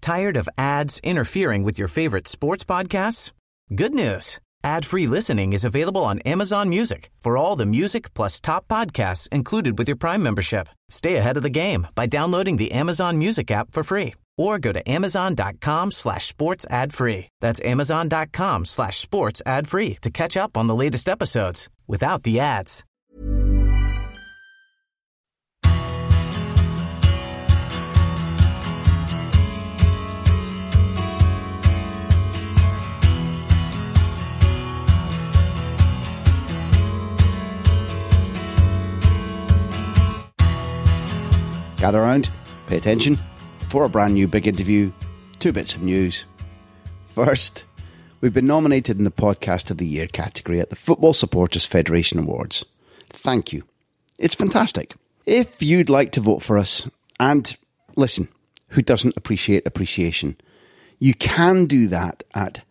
Tired of ads interfering with your favorite sports podcasts? Good news. Ad-free listening is available on Amazon Music for all the music plus top podcasts included with your Prime membership. Stay ahead of the game by downloading the Amazon Music app for free or go to amazon.com/sports ad free. That's amazon.com/sports ad free to catch up on the latest episodes without the ads. Gather round, pay attention, for a brand new big interview, 2 bits of news. First, we've been nominated in the Podcast of the Year category at the Football Supporters Federation Awards. Thank you. It's fantastic. If you'd like to vote for us, and listen, who doesn't appreciate appreciation, you can do that at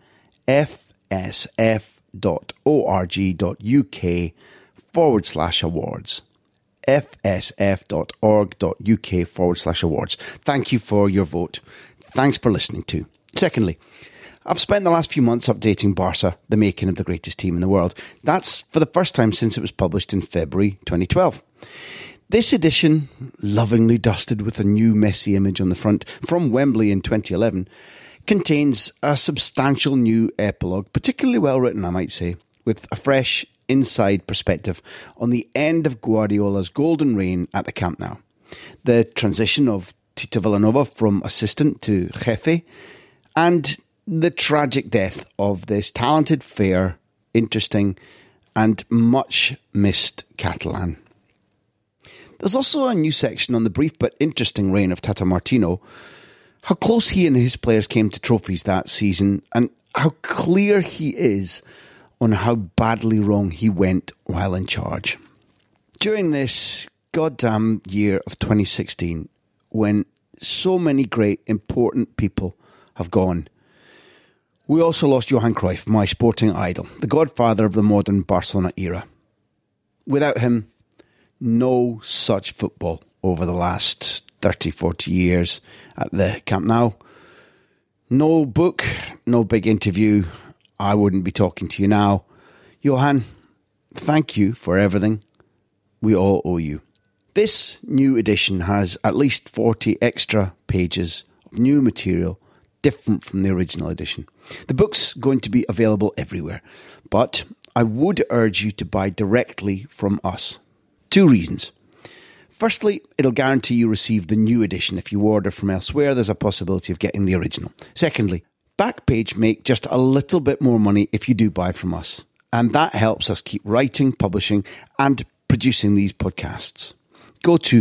fsf.org.uk/awards. fsf.org.uk/awards. Thank you for your vote. Thanks for listening too. Secondly, I've spent the last few months updating Barca, the making of the greatest team in the world. That's for the first time since it was published in February 2012. This edition, lovingly dusted with a new Messi image on the front from Wembley in 2011, contains a substantial new epilogue, particularly well written, I might say, with a fresh inside perspective on the end of Guardiola's golden reign at the Camp Nou. The transition of Tito Vilanova from assistant to jefe, and the tragic death of this talented, fair, interesting, and much missed Catalan. There's also a new section on the brief but interesting reign of Tata Martino, how close he and his players came to trophies that season, and how clear he is on how badly wrong he went while in charge. During this goddamn year of 2016, when so many great, important people have gone, we also lost Johan Cruyff, my sporting idol, the godfather of the modern Barcelona era. Without him, no such football over the last 30, 40 years at the Camp Nou. No book, no big interview. I wouldn't be talking to you now. Johan, thank you for everything. We all owe you. This new edition has at least 40 extra pages of new material, different from the original edition. The book's going to be available everywhere, but I would urge you to buy directly from us. 2 reasons. Firstly, it'll guarantee you receive the new edition. If you order from elsewhere, there's a possibility of getting the original. Secondly, Backpage make just a little bit more money if you do buy from us. And that helps us keep writing, publishing, and producing these podcasts. Go to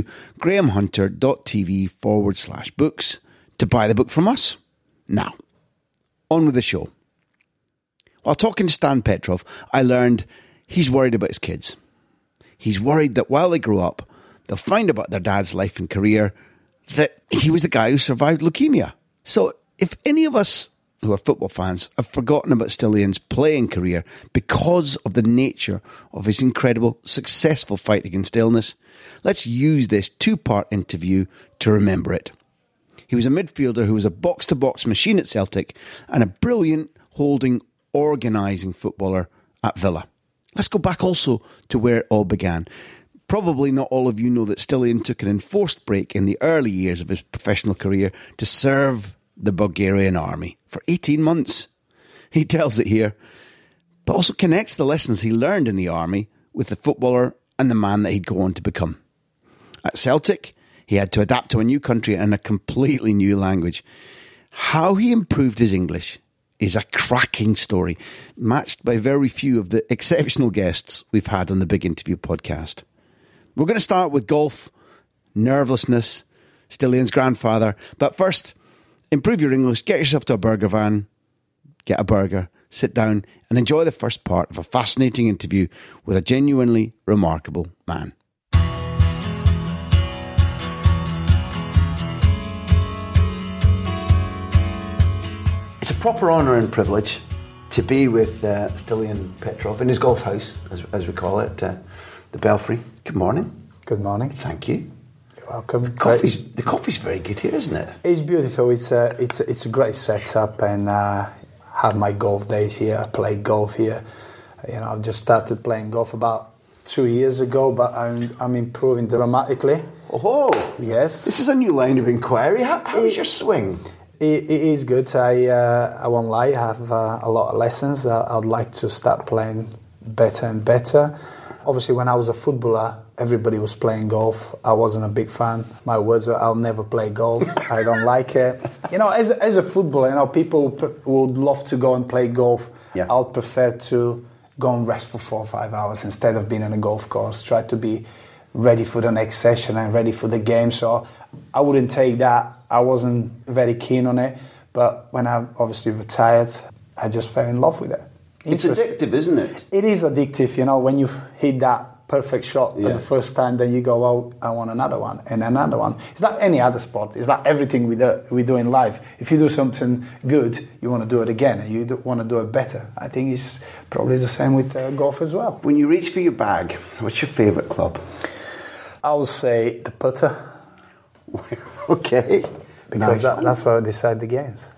grahamhunter.tv/books to buy the book from us. Now, on with the show. While talking to Stan Petrov, I learned he's worried about his kids. He's worried that while they grow up, they'll find about their dad's life and career that he was the guy who survived leukemia. So if any of us who are football fans have forgotten about Stilian's playing career because of the nature of his incredible, successful fight against illness, let's use this 2-part interview to remember it. He was a midfielder who was a box-to-box machine at Celtic and a brilliant holding, organising footballer at Villa. Let's go back also to where it all began. Probably not all of you know that Stilian took an enforced break in the early years of his professional career to serve the Bulgarian army for 18 months. He tells it here, but also connects the lessons he learned in the army with the footballer and the man that he'd go on to become. At Celtic, he had to adapt to a new country and a completely new language. How he improved his English is a cracking story, matched by very few of the exceptional guests we've had on the Big Interview podcast. We're going to start with golf, nervelessness, Stilian's grandfather, but first, improve your English, get yourself to a burger van, get a burger, sit down and enjoy the first part of a fascinating interview with a genuinely remarkable man. It's a proper honour and privilege to be with Stilian Petrov in his golf house, as we call it, the Belfry. Good morning. Good morning. Thank you. You're welcome. The coffee's very good here, isn't it? It's beautiful. It's a great setup, and have my golf days here. I play golf here. I've just started playing golf about 2 years ago, but I'm improving dramatically. Oh, yes. This is a new line of inquiry. How is your swing? It is good. I won't lie. I have a lot of lessons. I'd like to start playing better and better. Obviously, when I was a footballer, everybody was playing golf. I wasn't a big fan. My words were, I'll never play golf. I don't like it. As a footballer, people would love to go and play golf. Yeah. I would prefer to go and rest for 4 or 5 hours instead of being on a golf course. Try to be ready for the next session and ready for the game. So I wouldn't take that. I wasn't very keen on it. But when I obviously retired, I just fell in love with it. It's addictive, isn't it? It is addictive, when you hit that perfect shot for the first time, then you go, oh, I want another one and another one. It's like any other sport. It's like everything we do in life. If you do something good, you want to do it again, and you want to do it better. I think it's probably the same with golf as well. When you reach for your bag, what's your favourite club? I would say the putter. Okay. Because that's where I decide the games.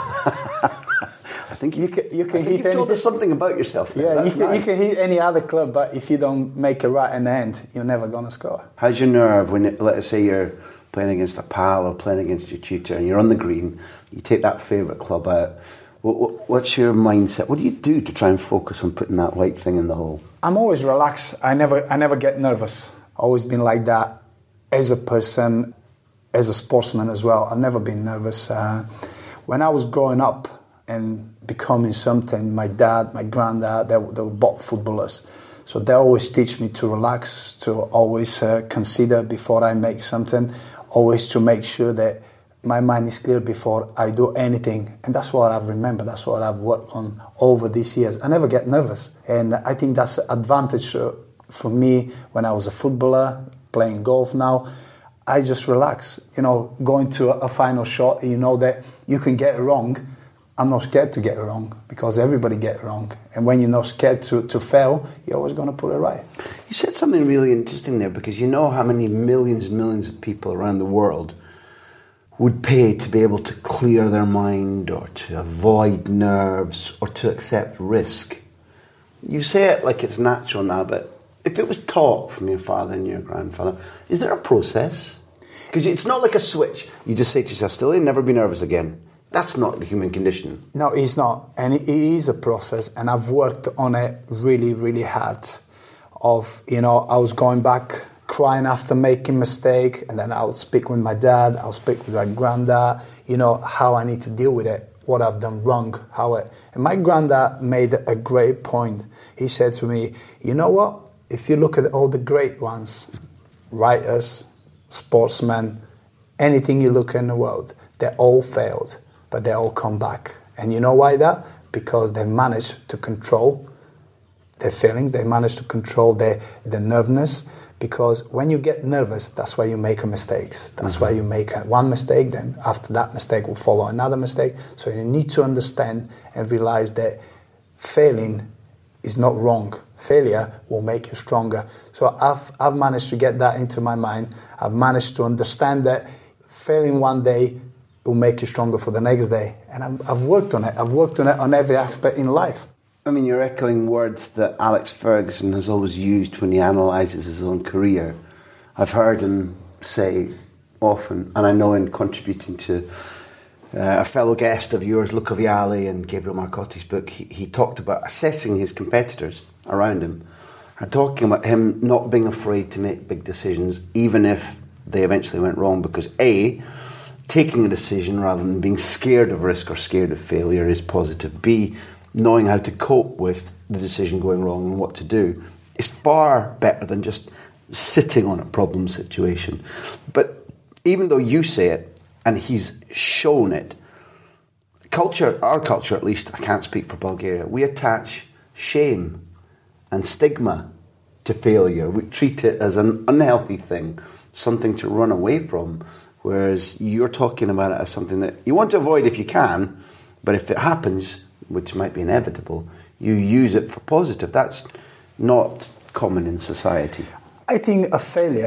I think you can hit you've told us something about yourself there. Yeah, you can hit any other club, but if you don't make it right in the end, you're never going to score. How's your nerve when, let's say, you're playing against a pal or playing against your tutor and you're on the green, you take that favourite club out, what's your mindset? What do you do to try and focus on putting that right thing in the hole? I'm always relaxed. I never get nervous. Always been like that as a person, as a sportsman as well. I've never been nervous. When I was growing up and becoming something, my dad, my granddad, they were both footballers. So they always teach me to relax, to always consider before I make something, always to make sure that my mind is clear before I do anything. And that's what I've remembered, that's what I've worked on over these years. I never get nervous. And I think that's an advantage for me when I was a footballer, playing golf now. I just relax. Going to a final shot, you know that you can get it wrong. I'm not scared to get it wrong because everybody get it wrong. And when you're not scared to fail, you're always going to put it right. You said something really interesting there, because you know how many millions and millions of people around the world would pay to be able to clear their mind or to avoid nerves or to accept risk. You say it like it's natural now, but if it was taught from your father and your grandfather, is there a process? Because it's not like a switch. You just say to yourself, still, never be nervous again. That's not the human condition. No, it's not. And it is a process. And I've worked on it really, really hard. I was going back, crying after making mistake. And then I would speak with my dad. I'll speak with my granddad, how I need to deal with it, what I've done wrong, And my granddad made a great point. He said to me, you know what? If you look at all the great ones, writers, sportsmen, anything you look in the world, they all failed. But they all come back. And you know why that? Because they managed to control their feelings. They managed to control their nervousness. Because when you get nervous, that's why you make mistakes. That's why you make one mistake, then after that mistake will follow another mistake. So you need to understand and realize that failing is not wrong. Failure will make you stronger. So I've managed to get that into my mind. I've managed to understand that failing one day will make you stronger for the next day. And I've worked on it. I've worked on it on every aspect in life. I mean, you're echoing words that Alex Ferguson has always used when he analyses his own career. I've heard him say often, and I know in contributing to a fellow guest of yours, Luca Vialli, and Gabriel Marcotti's book, he talked about assessing his competitors around him and talking about him not being afraid to make big decisions, even if they eventually went wrong, because A, taking a decision rather than being scared of risk or scared of failure is positive. B, knowing how to cope with the decision going wrong and what to do is far better than just sitting on a problem situation. But even though you say it and he's shown it, culture, our culture at least, I can't speak for Bulgaria, we attach shame and stigma to failure. We treat it as an unhealthy thing, something to run away from. Whereas you're talking about it as something that you want to avoid if you can, but if it happens, which might be inevitable, you use it for positive. That's not common in society. I think a failure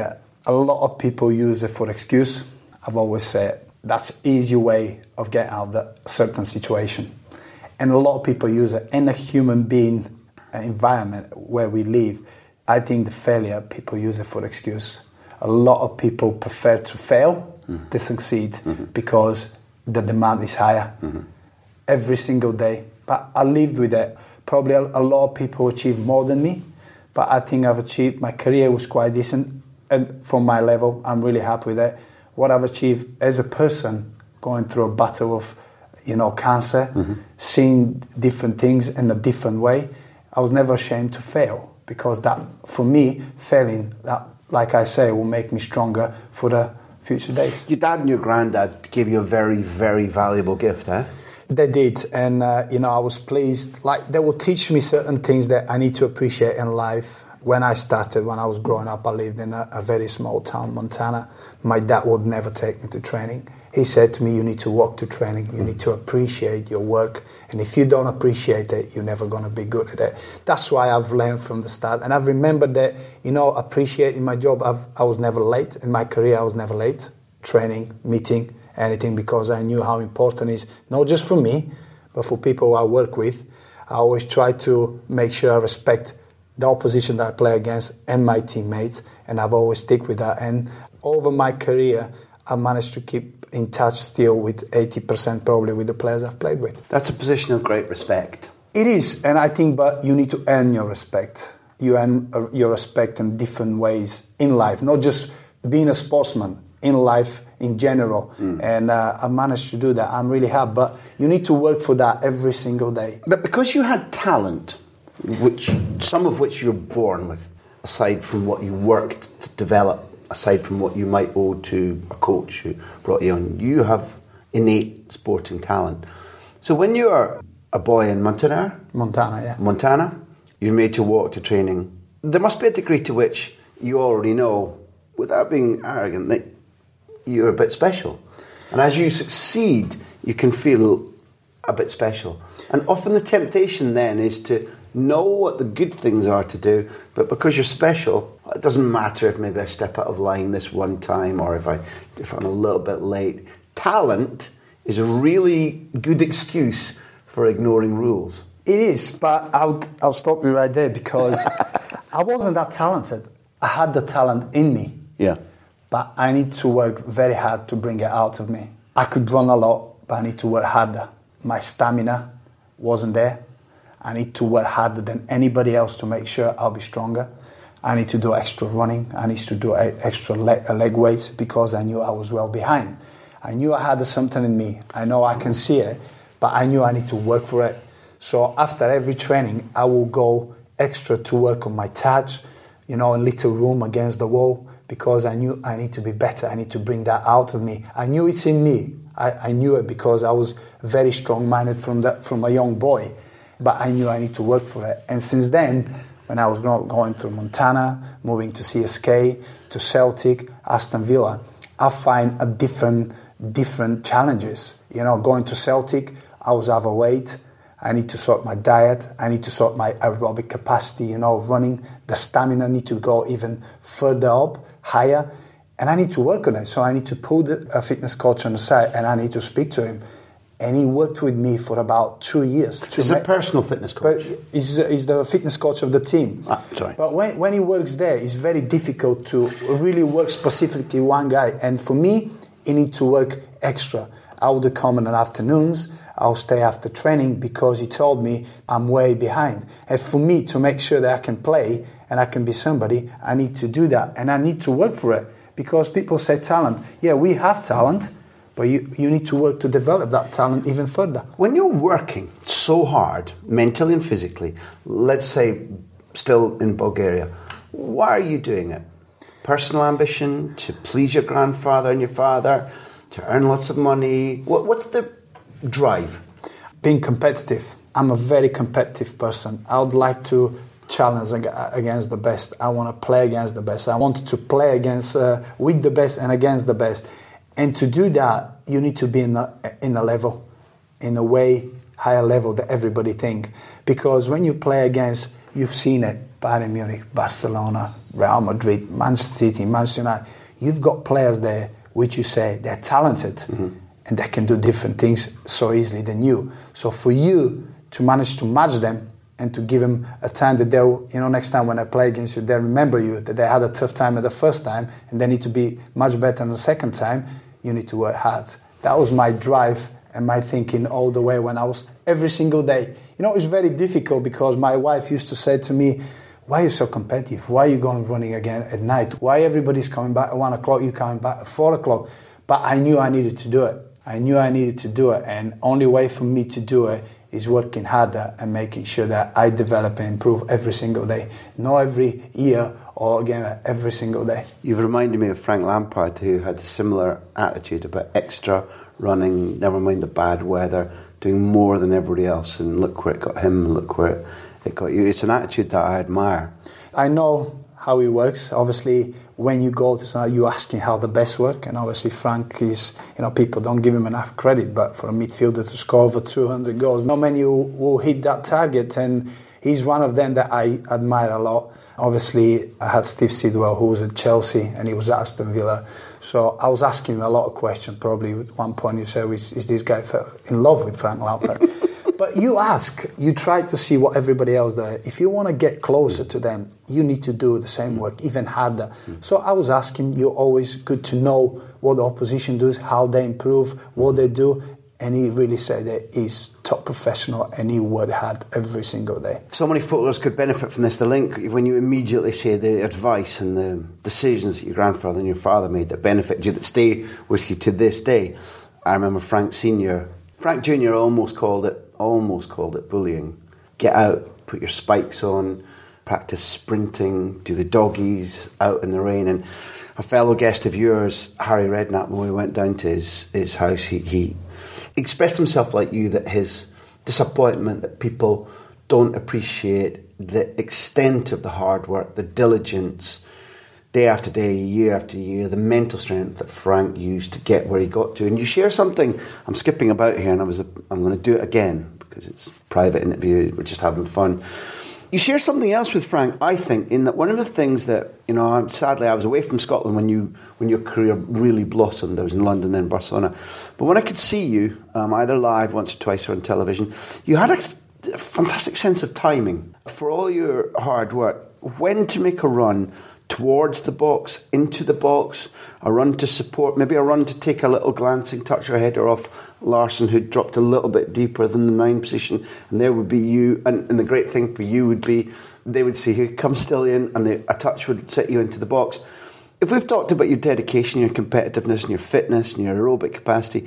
a lot of people use it for excuse. I've always said that's easy way of getting out of that certain situation. And a lot of people use it in a human being environment where we live. I think the failure, people use it for excuse. A lot of people prefer to fail to succeed because the demand is higher every single day. But I lived with it. Probably a lot of people achieve more than me, but I think I've achieved, my career was quite decent, and for my level, I'm really happy with it. What I've achieved as a person, going through a battle of, cancer, seeing different things in a different way, I was never ashamed to fail, because that, for me, failing, that, like I say, will make me stronger for the future days. Your dad and your granddad gave you a very, very valuable gift, eh? They did, and I was pleased. Like, they will teach me certain things that I need to appreciate in life. When I was growing up, I lived in a very small town, Montana. My dad would never take me to training. He said to me, you need to walk to training, you need to appreciate your work, and if you don't appreciate it, you're never going to be good at it. That's why I've learned from the start, and I've remembered that, appreciating my job. I was never late. In my career, I was never late. Training, meeting, anything, because I knew how important it is, not just for me, but for people I work with. I always try to make sure I respect the opposition that I play against and my teammates, and I've always stick with that. And over my career, I managed to keep in touch still with 80% probably with the players I've played with. That's a position of great respect. It is, and I think, but you need to earn your respect. You earn your respect in different ways in life, not just being a sportsman, in life in general. And I managed to do that. I'm really happy, but you need to work for that every single day. But because you had talent, some of which you're born with, aside from what you worked to develop, aside from what you might owe to a coach who brought you on, you have innate sporting talent. So when you are a boy in Montana, you're made to walk to training. There must be a degree to which you already know, without being arrogant, that you're a bit special. And as you succeed, you can feel a bit special. And often the temptation then is to know what the good things are to do, but because you're special, it doesn't matter if maybe I step out of line this one time or if I'm a little bit late. Talent is a really good excuse for ignoring rules. It is, but I'll stop you right there, because I wasn't that talented. I had the talent in me. Yeah. But I need to work very hard to bring it out of me. I could run a lot, but I need to work harder. My stamina wasn't there. I need to work harder than anybody else to make sure I'll be stronger. I need to do extra running. I need to do extra leg weights, because I knew I was well behind. I knew I had something in me. I know I can see it, but I knew I need to work for it. So after every training, I will go extra to work on my touch, a little room against the wall, because I knew I need to be better. I need to bring that out of me. I knew it's in me. I knew it because I was very strong-minded from a young boy. But I knew I need to work for it. And since then, when I was going through Montana, moving to CSK, to Celtic, Aston Villa, I find a different challenges. Going to Celtic, I was overweight. I need to sort my diet. I need to sort my aerobic capacity, running. The stamina need to go even further up, higher. And I need to work on it. So I need to put a fitness coach on the side, and I need to speak to him. And he worked with me for about 2 years. He's a personal fitness coach. He's the fitness coach of the team. Sorry. But when he works there, it's very difficult to really work specifically one guy. And for me, he needs to work extra. I would come in the afternoons. I'll stay after training, because he told me I'm way behind. And for me to make sure that I can play and I can be somebody, I need to do that. And I need to work for it, because people say talent. Yeah, we have talent. But you need to work to develop that talent even further. When you're working so hard, mentally and physically, let's say still in Bulgaria, why are you doing it? Personal ambition, to please your grandfather and your father, to earn lots of money? What's the drive? Being competitive. I'm a very competitive person. I would like to challenge against the best. I want to play against the best. I want to play with the best and against the best. And to do that, you need to be in a level, in a way higher level than everybody think. Because when you play against, you've seen it. Bayern Munich, Barcelona, Real Madrid, Manchester City, Manchester United. You've got players there which you say they're talented and they can do different things so easily than you. So for you to manage to match them and to give them a time that they'll, next time when I play against you, they'll remember you, that they had a tough time at the first time and they need to be much better than the second time, you need to work hard. That was my drive and my thinking all the way when I was every single day. It was very difficult because my wife used to say to me, why are you so competitive? Why are you going running again at night? Why everybody's coming back at 1 o'clock, you coming back at 4 o'clock? But I knew I needed to do it. And only way for me to do it is working harder and making sure that I develop and improve every single day. Not every year or again every single day. You've reminded me of Frank Lampard, who had a similar attitude about extra running, never mind the bad weather, doing more than everybody else, and look where it got him, look where it got you. It's an attitude that I admire. I know how it works. Obviously, when you go to something, you're asking how the best work, and obviously Frank is, people don't give him enough credit, but for a midfielder to score over 200 goals, not many will hit that target, and he's one of them that I admire a lot. Obviously, I had Steve Sidwell, who was at Chelsea, and he was at Aston Villa. So I was asking him a lot of questions. Probably at one point you said, is this guy in love with Frank Lampard? But you try to see what everybody else does. If you want to get closer to them, you need to do the same work, even harder. So I was asking, you're always good to know what the opposition does, how they improve, what they do. And he really said that he's top professional and he worked hard every single day. So many footballers could benefit from this. The link, when you immediately say the advice and the decisions that your grandfather and your father made that benefit you, that stay with you to this day. I remember Frank Sr. Frank Jr. almost called it bullying. Get out, put your spikes on, practice sprinting, do the doggies out in the rain. And a fellow guest of yours, Harry Redknapp, when we went down to his house, he expressed himself like you, that his disappointment that people don't appreciate the extent of the hard work, the diligence, day after day, year after year, the mental strength that Frank used to get where he got to. And you share something, I'm skipping about here and I'm going to do it again because it's a private interview, we're just having fun. You share something else with Frank, I think, in that one of the things that, sadly I was away from Scotland when your career really blossomed. I was in London, then Barcelona. But when I could see you, either live once or twice or on television, you had a fantastic sense of timing for all your hard work. When to make a run towards the box, into the box, a run to support, maybe a run to take a little glancing touch or header off Larsson, who dropped a little bit deeper than the 9 position, and there would be you, and the great thing for you would be, they would say, here comes Stiliyan, and a touch would set you into the box. If we've talked about your dedication, your competitiveness, and your fitness, and your aerobic capacity,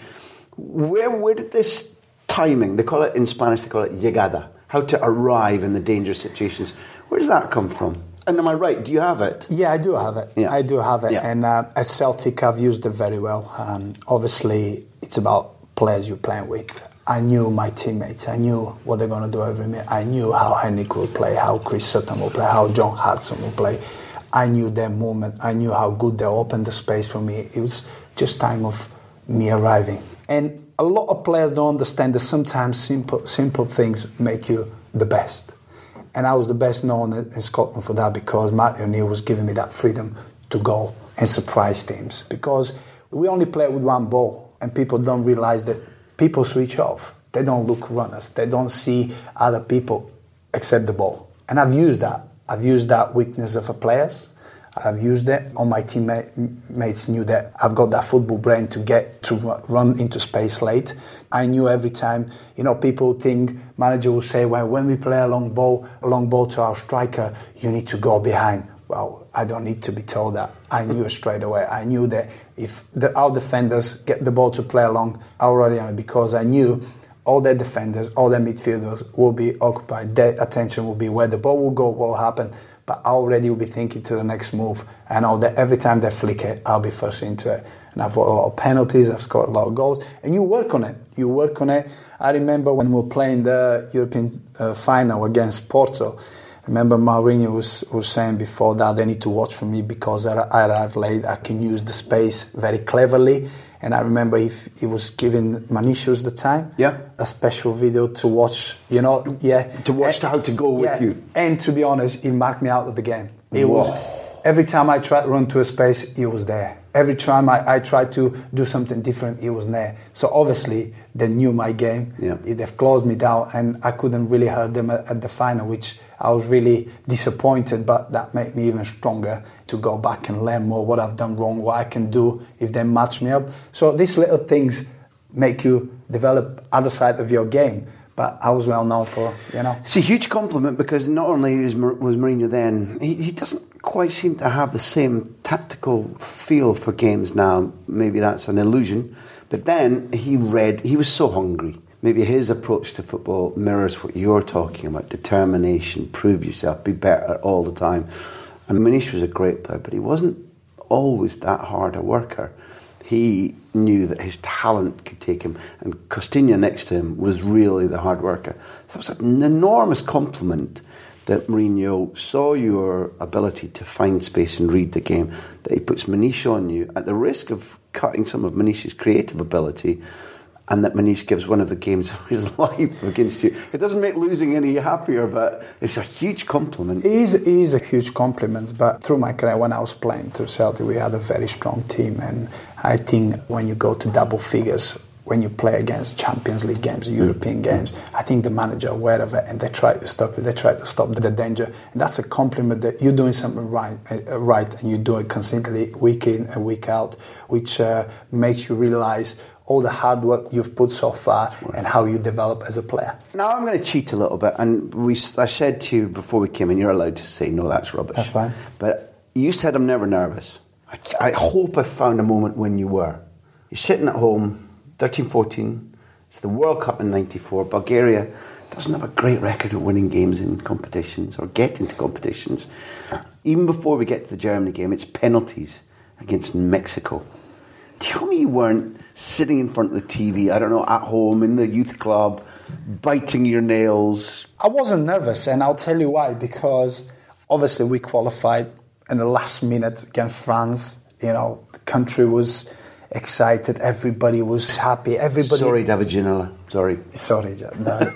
where did this timing, they call it in Spanish, they call it llegada, how to arrive in the dangerous situations, where does that come from? And am I right? Do you have it? Yeah, I do have it. Yeah. I do have it. Yeah. And at Celtic, I've used it very well. Obviously, it's about players you're playing with. I knew my teammates. I knew what they're going to do every minute. I knew how Henrik will play, how Chris Sutton will play, how John Hartson will play. I knew their movement. I knew how good they opened the space for me. It was just time of me arriving. And a lot of players don't understand that sometimes simple things make you the best. And I was the best known in Scotland for that because Martin O'Neill was giving me that freedom to go and surprise teams. Because we only play with one ball and people don't realise that people switch off. They don't look runners. They don't see other people except the ball. And I've used that. I've used that weakness of the players. I've used it. All my teammates knew that I've got that football brain to get to run into space late. I knew every time, people think, manager will say, well, when we play a long ball to our striker, you need to go behind. Well, I don't need to be told that. I knew it straight away. I knew that if our defenders get the ball to play along, I already on it because I knew all their defenders, all their midfielders will be occupied. Their attention will be where the ball will go, what will happen. But I already will be thinking to the next move. I know that every time they flick it, I'll be first into it. And I've got a lot of penalties, I've scored a lot of goals. And you work on it. I remember when we were playing the European final against Porto, I remember Mourinho was saying before that they need to watch for me because I arrive late, I can use the space very cleverly And I remember he was giving Manišius the time, a special video to watch, To watch how to go with you. And to be honest, he marked me out of the game. It was, every time I tried to run to a space, he was there. Every time I tried to do something different, he was there. So obviously, they knew my game. Yeah. They've closed me down, and I couldn't really hurt them at the final, which I was really disappointed, but that made me even stronger to go back and learn more what I've done wrong, what I can do if they match me up. So these little things make you develop other side of your game. But I was well known for, It's a huge compliment, because not only was Mourinho then, he doesn't quite seem to have the same tactical feel for games now. Maybe that's an illusion. But then he was so hungry. Maybe his approach to football mirrors what you're talking about: determination, prove yourself, be better all the time. And Maniš was a great player, but he wasn't always that hard a worker. He knew that his talent could take him, and Costinha next to him was really the hard worker. So it was an enormous compliment that Mourinho saw your ability to find space and read the game, that he puts Maniš on you at the risk of cutting some of Manish's creative ability, and that Maniš gives one of the games of his life against you. It doesn't make losing any happier, but it's a huge compliment. It is a huge compliment, but through my career, when I was playing through Celtic, we had a very strong team, and I think when you go to double figures, when you play against Champions League games, European games, I think the manager are aware of it, and they try to stop it. They try to stop the danger, and that's a compliment that you're doing something right, and you do it consistently, week in and week out, which makes you realise all the hard work you've put so far and how you develop as a player. Now I'm going to cheat a little bit, and I said to you before we came in, you're allowed to say, no, that's rubbish. That's fine. But you said, I'm never nervous. I hope I found a moment when you were. You're sitting at home, 13-14, it's the World Cup in 94. Bulgaria doesn't have a great record of winning games in competitions or getting to competitions. Even before we get to the Germany game, it's penalties against Mexico. Tell me you weren't sitting in front of the TV, I don't know, at home, in the youth club, biting your nails. I wasn't nervous, and I'll tell you why, because obviously we qualified in the last minute against France. The country was excited, everybody was happy. Sorry, David Ginola, sorry. Sorry, no.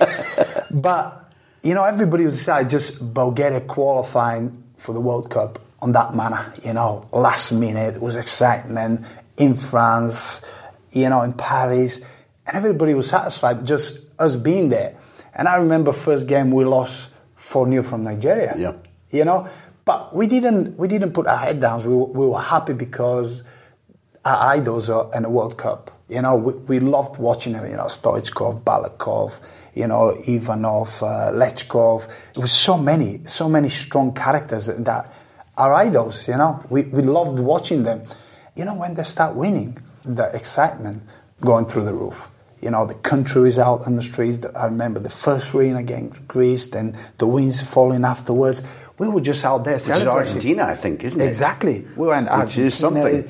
But, everybody was excited, just Bulgaria qualifying for the World Cup on that manner, last minute, it was exciting, and in France, in Paris, and everybody was satisfied, just us being there. And I remember first game we lost 4-0 from Nigeria. Yeah. But we didn't put our head down. We were happy because our idols are in the World Cup. We loved watching them. Stoichkov, Balakov, Ivanov, Lechkov. It was so many strong characters that are idols. We loved watching them. When they start winning, the excitement going through the roof. The country is out on the streets. I remember the first win against Greece, then the wins following afterwards. We were just out there celebrating. Which is Argentina, I think, isn't it? Exactly. We were in Argentina,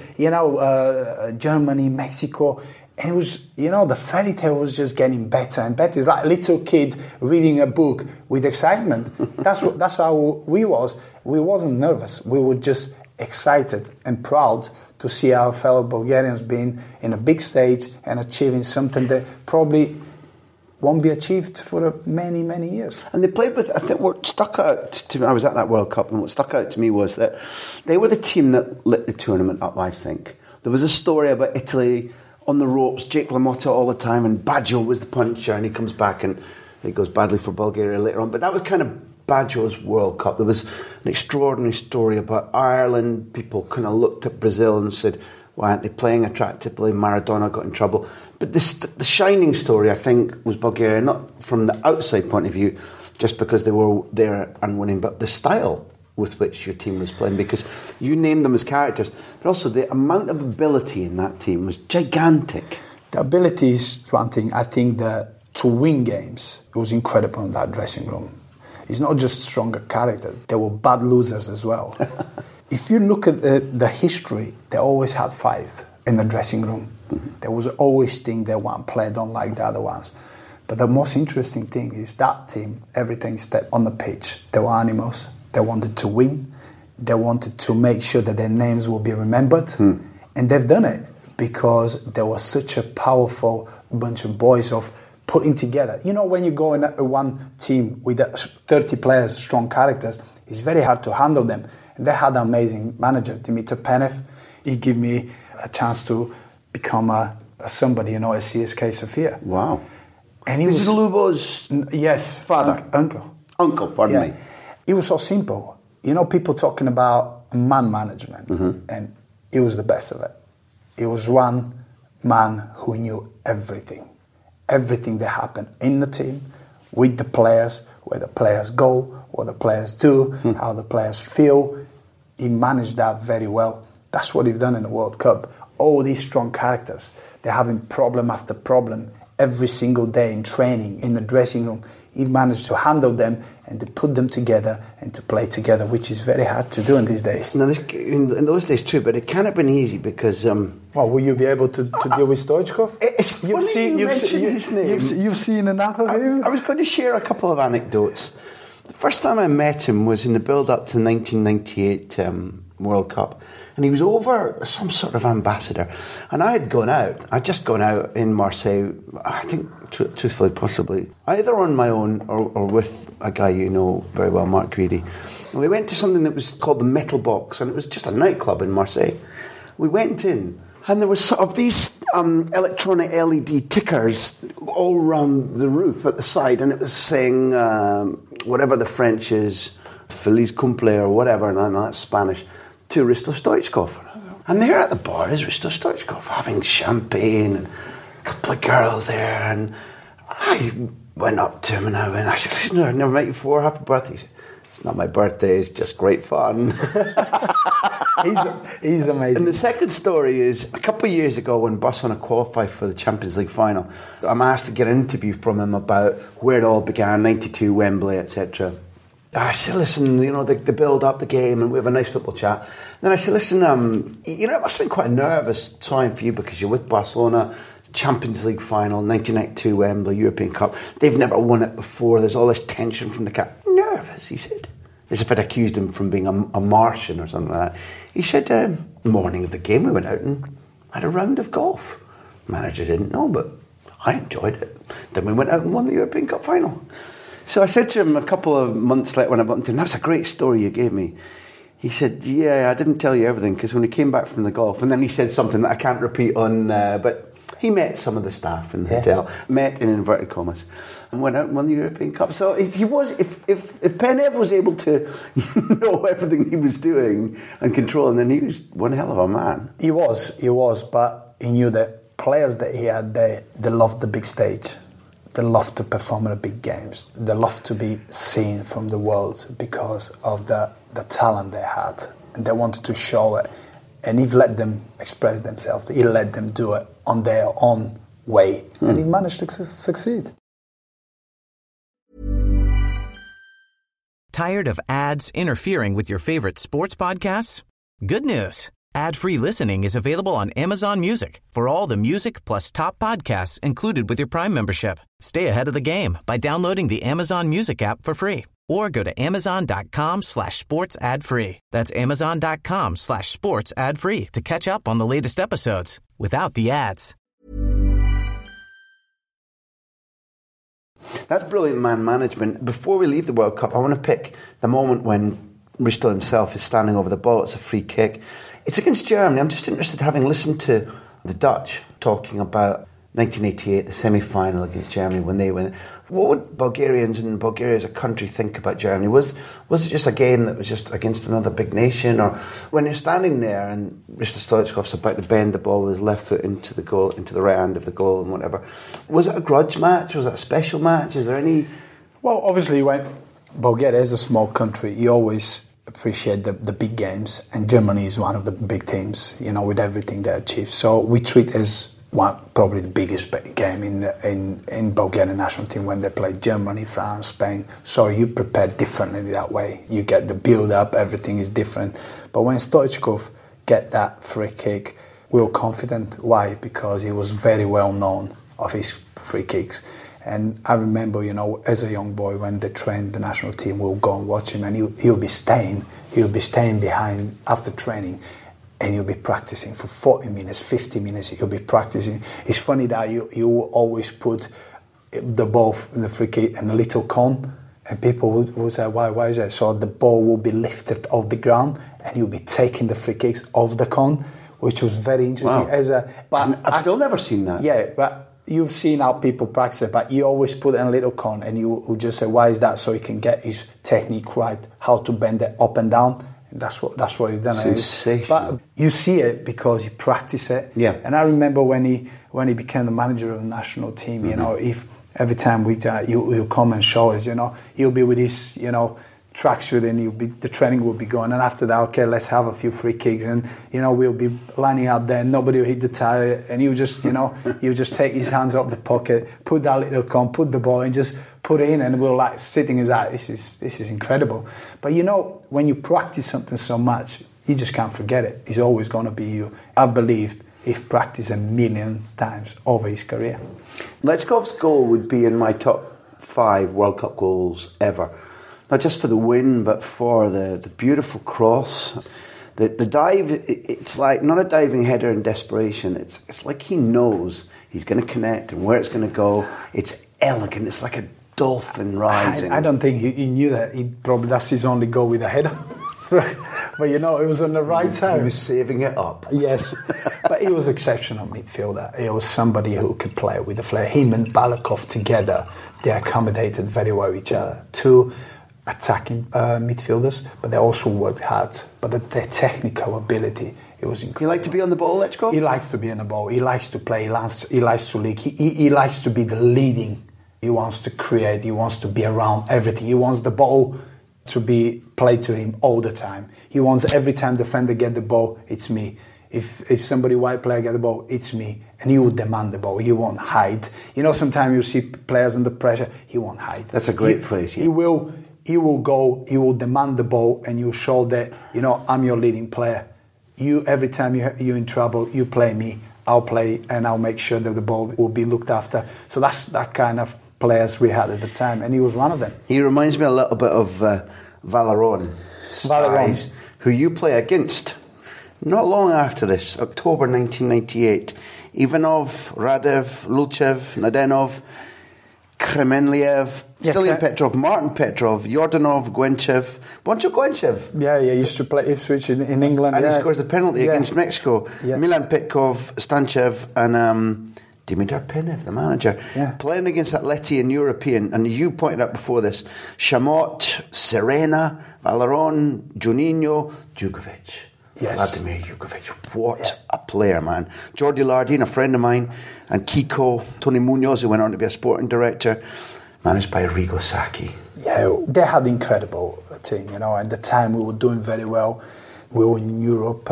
Germany, Mexico. And it was, the fairy tale was just getting better and better. It's like a little kid reading a book with excitement. That's how we was. We wasn't nervous. We were just excited and proud to see our fellow Bulgarians being in a big stage and achieving something that probably won't be achieved for many, many years. And they played with, I think what stuck out to me, I was at that World Cup, and what stuck out to me was that they were the team that lit the tournament up, I think. There was a story about Italy on the ropes, Jake LaMotta all the time, and Baggio was the puncher, and he comes back and it goes badly for Bulgaria later on. But that was kind of Baggio's World Up. There was an extraordinary story about Ireland. People kind of looked at Brazil and said, why aren't they playing attractively? Maradona got in trouble. But the shining story, I think, was Bulgaria, not from the outside point of view, just because they were there and winning, but the style with which your team was playing, because you named them as characters, but also the amount of ability in that team was gigantic. The ability is one thing. I think that to win games, it was incredible in that dressing room. It's not just stronger character. There were bad losers as well. If you look at the history, they always had fight in the dressing room. Mm-hmm. There was always thing that one player don't like the other ones. But the most interesting thing is that team, everything step on the pitch. They were animals. They wanted to win. They wanted to make sure that their names will be remembered. And they've done it. because there was such a powerful bunch of boys of putting together. You know, when you go in one team with 30 players, strong characters, it's very hard to handle them. And they had an amazing manager, Dimitar Penev. He gave me a chance to become a somebody, at CSKA Sofia. Wow. And he this is Lubo's father? Uncle. Uncle, pardon me. It was so simple. People talking about man management, and he was the best of it. He was one man who knew everything. Everything that happened in the team, with the players, where the players go, what the players do, how the players feel. He managed that very well. That's what he's done in the World Cup. All these strong characters, they're having problem after problem every single day in training, in the dressing room. He managed to handle them and to put them together and to play together, which is very hard to do in these days. No, in those days too, but it can't have been easy because... well, will you be able to deal with Stoichkov? It's funny you mention his name. You've seen enough of him? I was going to share a couple of anecdotes. The first time I met him was in the build-up to the 1998 World Cup. And he was over some sort of ambassador. And I'd just gone out in Marseille, I think, truthfully, possibly, either on my own or with a guy you know very well, Mark Greedy. And we went to something that was called the Metal Box, and it was just a nightclub in Marseille. We went in, and there was sort of these electronic LED tickers all around the roof at the side, and it was saying, whatever the French is, Feliz Cumple or whatever, and that's Spanish, to Hristo Stoichkov. And there at the bar is Hristo Stoichkov having champagne and a couple of girls there. And I went up to him and I said, listen, I've never met you before, happy birthday. He said, it's not my birthday, it's just great fun. He's amazing. And the second story is a couple of years ago when Barcelona qualified for the Champions League final, I'm asked to get an interview from him about where it all began, 92, Wembley, etc. I said, listen, the build up the game and we have a nice football chat. Then I said, listen, it must have been quite a nervous time for you because you're with Barcelona, Champions League final, 1992 Wembley, European Cup. They've never won it before. There's all this tension from the cap. Nervous, he said. As if I'd accused him from being a Martian or something like that. He said, the morning of the game we went out and had a round of golf. The manager didn't know, but I enjoyed it. Then we went out and won the European Cup final. So I said to him a couple of months later when I bumped him, that's a great story you gave me. He said, yeah, I didn't tell you everything because when he came back from the golf, and then he said something that I can't repeat on, but he met some of the staff in the hotel, met in inverted commas, and went out and won the European Cup. So he was, if Penev was able to know everything he was doing and controlling, then he was one hell of a man. He was, but he knew that players that he had, they loved the big stage. They love to perform in the big games. They love to be seen from the world because of the talent they had. And they wanted to show it. And he let them express themselves. He let them do it on their own way. And he managed to succeed. Tired of ads interfering with your favorite sports podcasts? Good news. Ad-free listening is available on Amazon Music for all the music plus top podcasts included with your Prime membership. Stay ahead of the game by downloading the Amazon Music app for free or go to amazon.com/sports ad free. That's amazon.com/sports ad free to catch up on the latest episodes without the ads. That's brilliant man management. Before we leave the World Cup, I want to pick the moment when Hristo himself is standing over the ball. It's a free kick. It's against Germany. I'm just interested, having listened to the Dutch talking about 1988, the semi-final against Germany when they win. What would Bulgarians and Bulgaria as a country think about Germany? Was it just a game that was just against another big nation? Or when you're standing there and Hristo Stoichkov's about to bend the ball with his left foot into the goal, into the right hand of the goal and whatever, was it a grudge match? Was it a special match? Is there any... Well, obviously, when Bulgaria is a small country, you always appreciate the big games, and Germany is one of the big teams, with everything they achieve. So we treat as probably the biggest game in Bulgarian national team when they play Germany, France, Spain. So you prepare differently that way. You get the build-up, everything is different. But when Stoichkov get that free kick, we were confident. Why? Because he was very well known of his free kicks. And I remember, as a young boy, when they trained the national team, we'll go and watch him, and he'll be staying behind after training. and you'll be practicing for 40 minutes, 50 minutes, you'll be practicing. It's funny that you always put the ball in the free kick in a little cone, and people would say, why is that? So the ball will be lifted off the ground, and you'll be taking the free kicks off the cone, which was very interesting. Wow. But I've still never seen that. Yeah, but you've seen how people practice it, but you always put it in a little cone, and you would just say, why is that? So he can get his technique right, how to bend it up and down. And that's what he's done. Sensational. But you see it because you practice it. Yeah. And I remember when he became the manager of the national team, you know, if every time you come and show us, you know, he'll be with his, you know, tracksuit, and the training will be going, and after that, okay, let's have a few free kicks, and you know, we'll be lining up there, and nobody will hit the tire, and he'll just, you know, he'll just take his hands out the pocket, put that little cone, put the ball, and just put it in, and we're like sitting as that. This is incredible. But you know, when you practice something so much, you just can't forget it. It's always going to be you. I've believed he's practiced a million times over his career. Lechkov's goal would be in my top 5 World Cup goals ever. Not just for the win, but for the beautiful cross. The dive, it's like not a diving header in desperation. It's like he knows he's going to connect and where it's going to go. It's elegant. It's like a dolphin rising. I don't think he knew that. That's his only goal with a header. But you know, it was on the right time. He was saving it up. Yes. But he was exceptional midfielder. He was somebody who could play with the flair. Him and Balakov together, they accommodated very well each other. Two attacking midfielders, but they also worked hard. But their technical ability, it was incredible. You like to be on the ball, Lechkov? He likes to be on the ball. He likes to play. He likes to lead. He likes to be the leading. He wants to create. He wants to be around everything. He wants the ball to be played to him all the time. He wants every time defender get the ball, it's me. If somebody white player get the ball, it's me. And he will demand the ball. He won't hide. You know, sometimes you see players under pressure. He won't hide. That's a great phrase. Yeah. He will go. He will demand the ball, and you show that, you know, I'm your leading player. You, every time you're in trouble, you play me. I'll play, and I'll make sure that the ball will be looked after. So that's that kind of players we had at the time, and he was one of them. He reminds me a little bit of Valeron, who you play against. Not long after this, October 1998, Ivanov, Radev, Lulchev, Nadenov, Kremenliev, Stilian Petrov, Martin Petrov, Yordanov, Gwenchev, Boncho Gwenchev. Yeah, he used to play Ipswich in England. And he scores the penalty against Mexico. Yeah. Milan Petkov, Stanchev, and Dimitar Penev, the manager, playing against Atleti in European. And you pointed out before this, Chamot, Serena, Valeron, Juninho, Djukovic. Yes. Vladimir Djukovic. What a player, man. Jordi Lardin, a friend of mine, and Kiko, Tony Munoz, who went on to be a sporting director, managed by Arrigo Sacchi. Yeah, they had an incredible team, you know. At the time, we were doing very well. We were in Europe.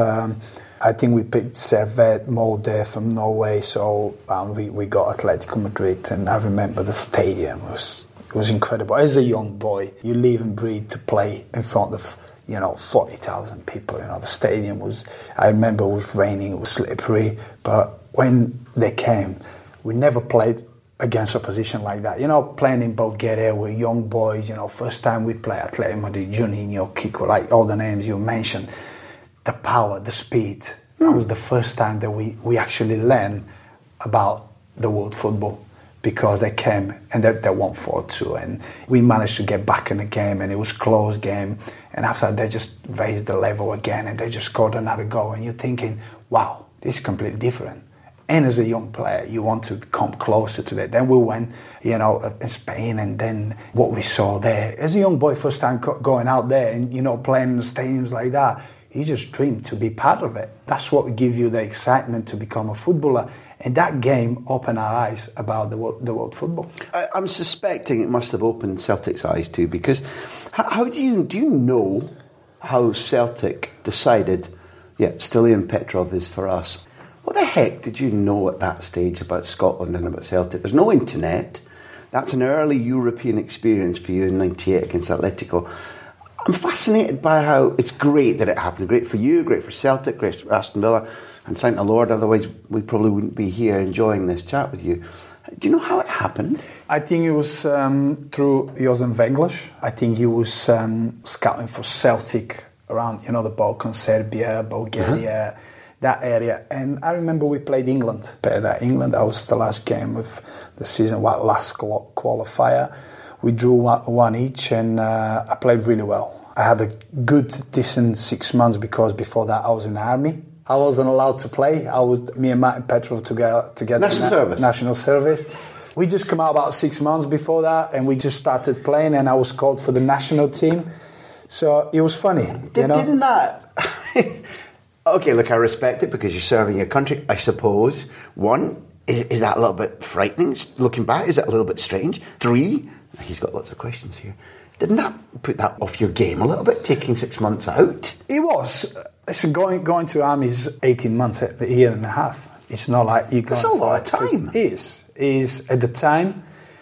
I think we picked Servette, Molde from Norway, so we got Atletico Madrid, and I remember the stadium was incredible. As a young boy, you live and breathe to play in front of, you know, 40,000 people. You know, the stadium I remember it was raining, it was slippery, but when they came, we never played against opposition like that. You know, playing in Bulgaria with young boys, you know, first time we played Atletico Madrid, Juninho, Kiko, like all the names you mentioned. The power, the speed. That was the first time that we actually learned about the world football, because they came and they won 4-2, and we managed to get back in the game, and it was a close game, and after that they just raised the level again, and they just scored another goal, and you're thinking, wow, this is completely different. And as a young player, you want to come closer to that. Then we went, you know, in Spain, and then what we saw there. As a young boy, first time going out there and, you know, playing in the stadiums like that, you just dream to be part of it. That's what gives you the excitement to become a footballer. And that game opened our eyes about the world football. I'm suspecting it must have opened Celtic's eyes too, because how do you know how Celtic decided, Stilian Petrov is for us? What the heck did you know at that stage about Scotland and about Celtic? There's no internet. That's an early European experience for you in '98 against Atletico. I'm fascinated by how it's great that it happened. Great for you, great for Celtic, great for Aston Villa, and thank the Lord, otherwise we probably wouldn't be here enjoying this chat with you. Do you know how it happened? I think it was through Jozen Venglis. I think he was scouting for Celtic around, the Balkans, Serbia, Bulgaria, that area. And I remember we played England. England, that was the last game of the season, last qualifier. We drew one each, and I played really well. I had a good, decent 6 months because before that I was in the army. I wasn't allowed to play. Me and Martin Petrov together. National service. We just come out about 6 months before that, and we just started playing, and I was called for the national team. So it was funny. Didn't that... Okay, look, I respect it because you're serving your country, I suppose. 1, is that a little bit frightening? Looking back, is that a little bit strange? 3, he's got lots of questions here. Didn't that put that off your game a little bit, taking 6 months out? It was. Listen, going to army is 18 months, a year and a half. It's not like you go. That's a lot of time. It is. At the time,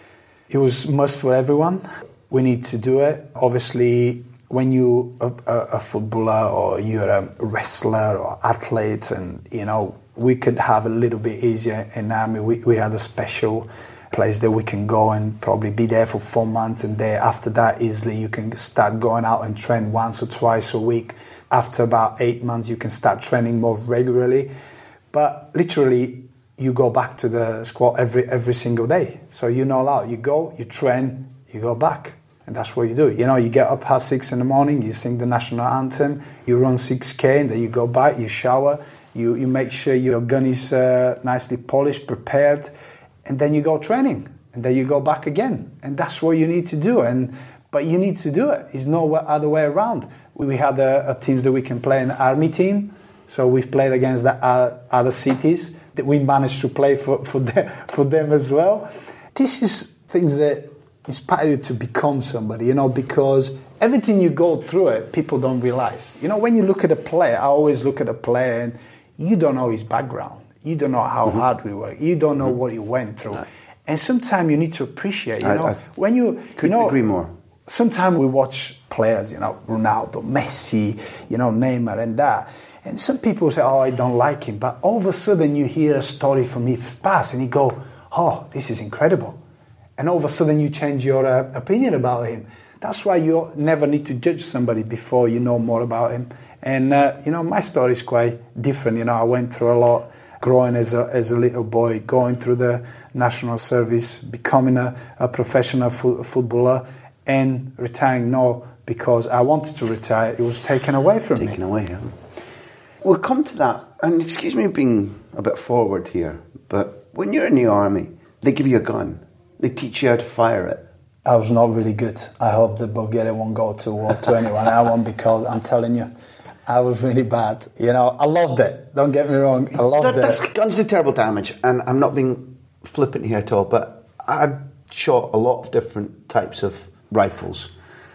it was must for everyone. We need to do it. Obviously, when you're a footballer or you're a wrestler or athlete, and we could have a little bit easier in army. We had a special place that we can go and probably be there for 4 months, and then after that easily you can start going out and train once or twice a week. After about 8 months you can start training more regularly, but literally you go back to the squad every single day. So you're not allowed. You go, you train, you go back, and that's what you do. You get up 6:30 in the morning, you sing the national anthem, you run 6K, and then you go back, you shower, you make sure your gun is nicely polished, prepared, and then you go training, and then you go back again, and that's what you need to do. But you need to do it. It's no other way around. We had a teams that we can play an army team, so we've played against the other cities that we managed to play for them as well. This is things that inspire you to become somebody, because everything you go through it, people don't realize. When you look at a player, I always look at a player and you don't know his background. You don't know how hard we work. You don't know what he went through. No. And sometimes you need to appreciate, when you... Couldn't agree more. Sometimes we watch players, Ronaldo, Messi, Neymar and that. And some people say, I don't like him. But all of a sudden you hear a story from his past and you go, this is incredible. And all of a sudden you change your opinion about him. That's why you never need to judge somebody before you know more about him. And, my story is quite different. I went through a lot. Growing as a little boy, going through the national service, becoming a professional footballer, and retiring now because I wanted to retire. It was taken away from me. Taken away, yeah. We'll come to that. And excuse me being a bit forward here, but when you're in the army, they give you a gun. They teach you how to fire it. I was not really good. I hope that Bulgaria won't go to war to anyone. I won't, because I'm telling you, I was really bad. I loved it. Don't get me wrong. I loved it. Guns do terrible damage, and I'm not being flippant here at all, but I've shot a lot of different types of rifles.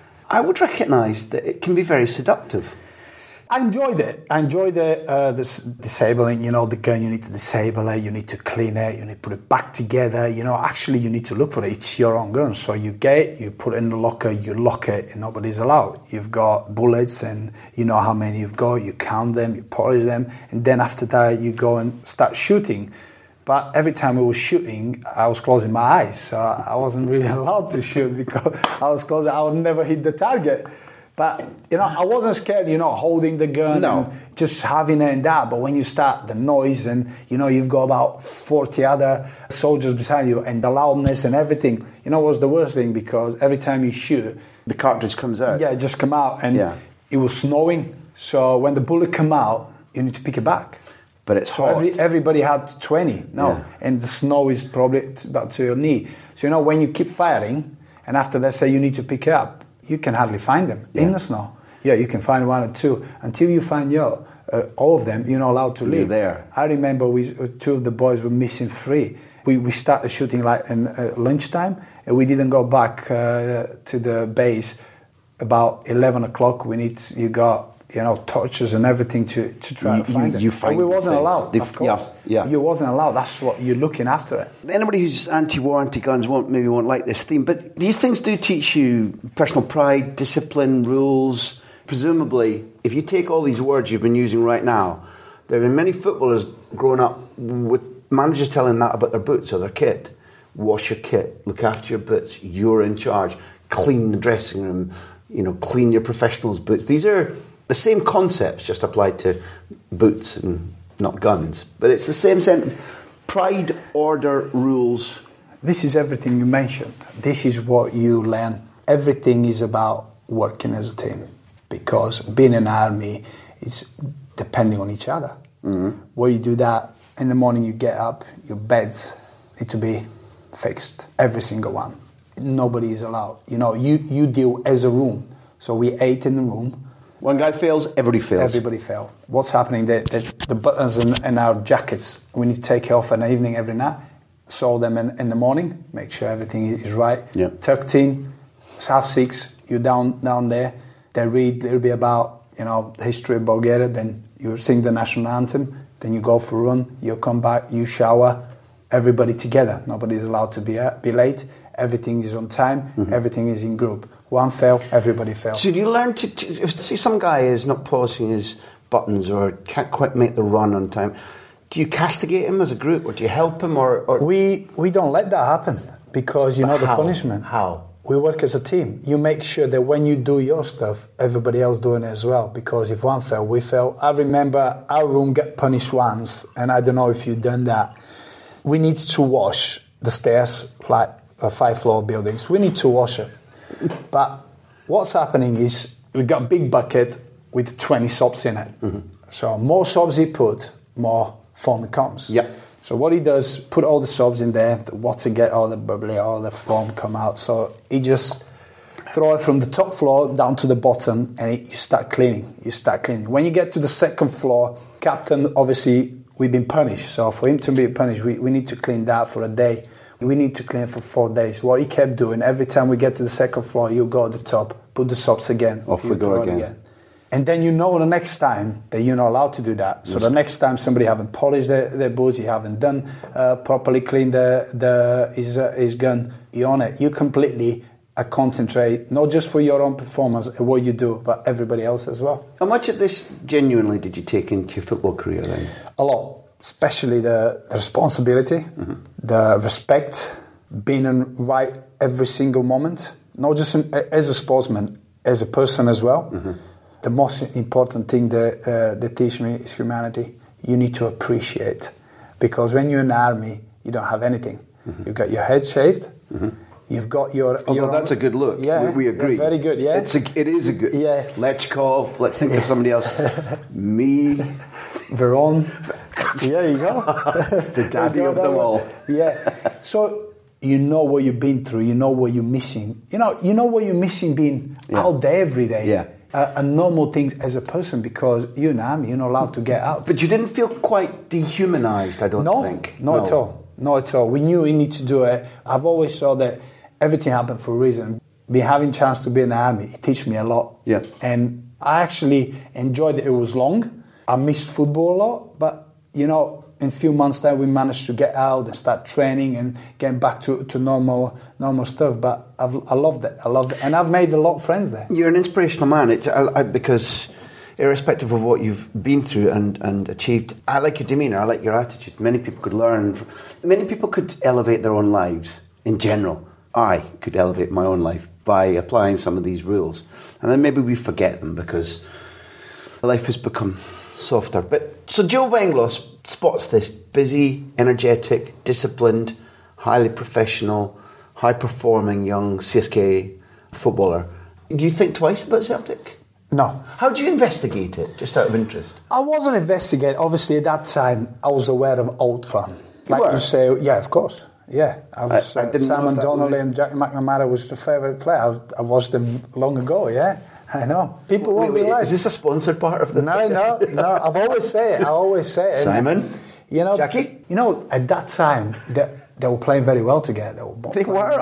I would recognise that it can be very seductive. I enjoyed it. I enjoyed the disabling, the gun. You need to disable it, you need to clean it, you need to put it back together. Actually you need to look for it. It's your own gun. So you get it, you put it in the locker, you lock it, and nobody's allowed. You've got bullets, and you know how many you've got, you count them, you polish them, and then after that you go and start shooting. But every time we were shooting, I was closing my eyes. So I wasn't really allowed to shoot because I was closing. I would never hit the target. But, I wasn't scared, holding the gun and just having it and that. But when you start the noise and, you've got about 40 other soldiers beside you and the loudness and everything, it was the worst thing because every time you shoot... The cartridge comes out. Yeah, it just come out. And it was snowing. So when the bullet come out, you need to pick it back. But it's hot. Everybody had 20. And the snow is probably about to your knee. So, when you keep firing and after they say you need to pick it up, you can hardly find them in the snow. Yeah, you can find one or two. Until you find all of them, you're not allowed to leave. You're there. I remember two of the boys were missing 3. We started shooting in lunchtime, and we didn't go back to the base about 11 o'clock. You got torches and everything to try to find them. But we wasn't allowed, of course. Yeah. You wasn't allowed. That's what you're looking after it. Anybody who's anti-war, anti-guns won't like this theme, but these things do teach you personal pride, discipline, rules. Presumably, if you take all these words you've been using right now, there have been many footballers growing up with managers telling that about their boots or their kit. Wash your kit, look after your boots, you're in charge, clean the dressing room, clean your professionals' boots. These are the same concepts just applied to boots and not guns. But it's the same sense of pride, order, rules. This is everything you mentioned. This is what you learn. Everything is about working as a team, because being in an army is depending on each other. Mm-hmm. Where you do that, in the morning you get up, your beds need to be fixed, every single one. Nobody is allowed. You deal as a room. So we 8 in the room. One guy fails, everybody fails. Everybody fails. What's happening? The buttons in our jackets, we need to take it off in the evening every night. Sew them in the morning, make sure everything is right. Yeah. Tucked in, it's 6:30, you're down there. They read a little bit about the history of Bulgaria, then you sing the national anthem, then you go for a run, you come back, you shower, everybody together. Nobody's allowed to be late. Everything is on time. Mm-hmm. Everything is in group. One fail, everybody fails. So do you learn to if some guy is not polishing his buttons or can't quite make the run on time, do you castigate him as a group, or do you help him, or? We don't let that happen, because the punishment. How? We work as a team. You make sure that when you do your stuff, everybody else doing it as well. Because if one fail, we fail. I remember our room got punished once, and I don't know if you've done that. We need to wash the stairs, like 5-floor buildings. We need to wash it. But what's happening is we got a big bucket with 20 soaps in it. Mm-hmm. So more soaps he put, more foam it comes. Yep. So what he does, put all the soaps in there, the water get all the bubbly, all the foam come out. So he just throw it from the top floor down to the bottom, and you start cleaning. When you get to the second floor, captain, obviously, we've been punished. So for him to be punished, we need to clean that for a day. We need to clean for 4 days. What he kept doing, every time we get to the second floor, you go at the top, put the soaps again. Off we go again. And then the next time that you're not allowed to do that. So the next time somebody haven't polished their boots, you haven't done properly cleaned his gun, you're on it. You completely concentrate, not just for your own performance and what you do, but everybody else as well. How much of this genuinely did you take into your football career then? A lot, especially the responsibility, mm-hmm. the respect, being right every single moment, not just as a sportsman, as a person as well. Mm-hmm. The most important thing that they teach me is humanity. You need to appreciate, because when you're in the army, you don't have anything. Mm-hmm. You've got your head shaved. Mm-hmm. You've got your. Although that's a good look. Yeah, we agree. Yeah, very good. Yeah, it is a good. Yeah, Lechkov. Let's think of somebody else. Me, Veron. Yeah, you go. The daddy of them all. Yeah. So you know what you've been through. You know what you're missing. You know what you're missing being out there every day. Yeah. A normal thing as a person, because you're in the army, you're not allowed to get out. But you didn't feel quite dehumanised, I don't think. No, at all. Not at all. We knew we need to do it. I've always thought that everything happened for a reason. Having a chance to be in the army, it teach me a lot. Yeah. And I actually enjoyed it. It was long. I missed football a lot, but in a few months' time, we managed to get out and start training and getting back to normal stuff. But I loved it. And I've made a lot of friends there. You're an inspirational man. Because irrespective of what you've been through and achieved, I like your demeanour. I like your attitude. Many people could learn. Many people could elevate their own lives in general. I could elevate my own life by applying some of these rules. And then maybe we forget them because life has become softer. So Joe Venglos spots this busy, energetic, disciplined, highly professional, high-performing young CSK footballer. Do you think twice about Celtic? No. How do you investigate it, just out of interest? I wasn't investigating. Obviously, at that time, I was aware of Old Firm. Like you say, yeah, of course. Yeah, I was. Simon Donnelly and Jackie McNamara was the favourite player. I watched them long ago, yeah. I know. People won't realise. Is this a sponsored part of the... No. I've always say it. Simon, Jackie? At that time, they were playing very well together. They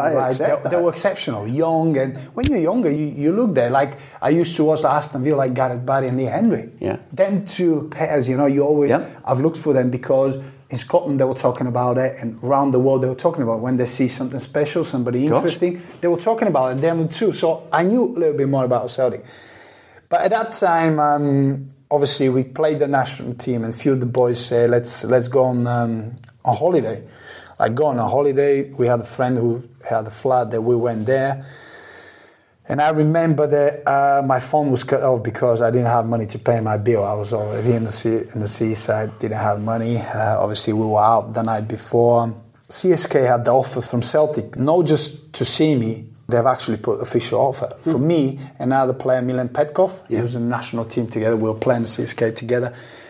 were exceptional, young. And when you're younger, you look there. Like, I used to watch Aston Villa, like Gareth Barry and Lee Henry. Yeah. Them two pairs, you always... Yeah. I've looked for them because... In Scotland, they were talking about it, and around the world, they were talking about it. When they see something special, somebody interesting, they were talking about it, them too. So I knew a little bit more about Celtic. But at that time, obviously, we played the national team, and a few of the boys say, let's go on holiday. Like, go on a holiday. We had a friend who had a flat that we went there. And I remember that my phone was cut off because I didn't have money to pay my bill. I was already in the seaside, didn't have money. Obviously, we were out the night before. CSK had the offer from Celtic, not just to see me. They've actually put official offer for me and another player, Milan Petkov. He was in the national team together. We were playing the CSK together.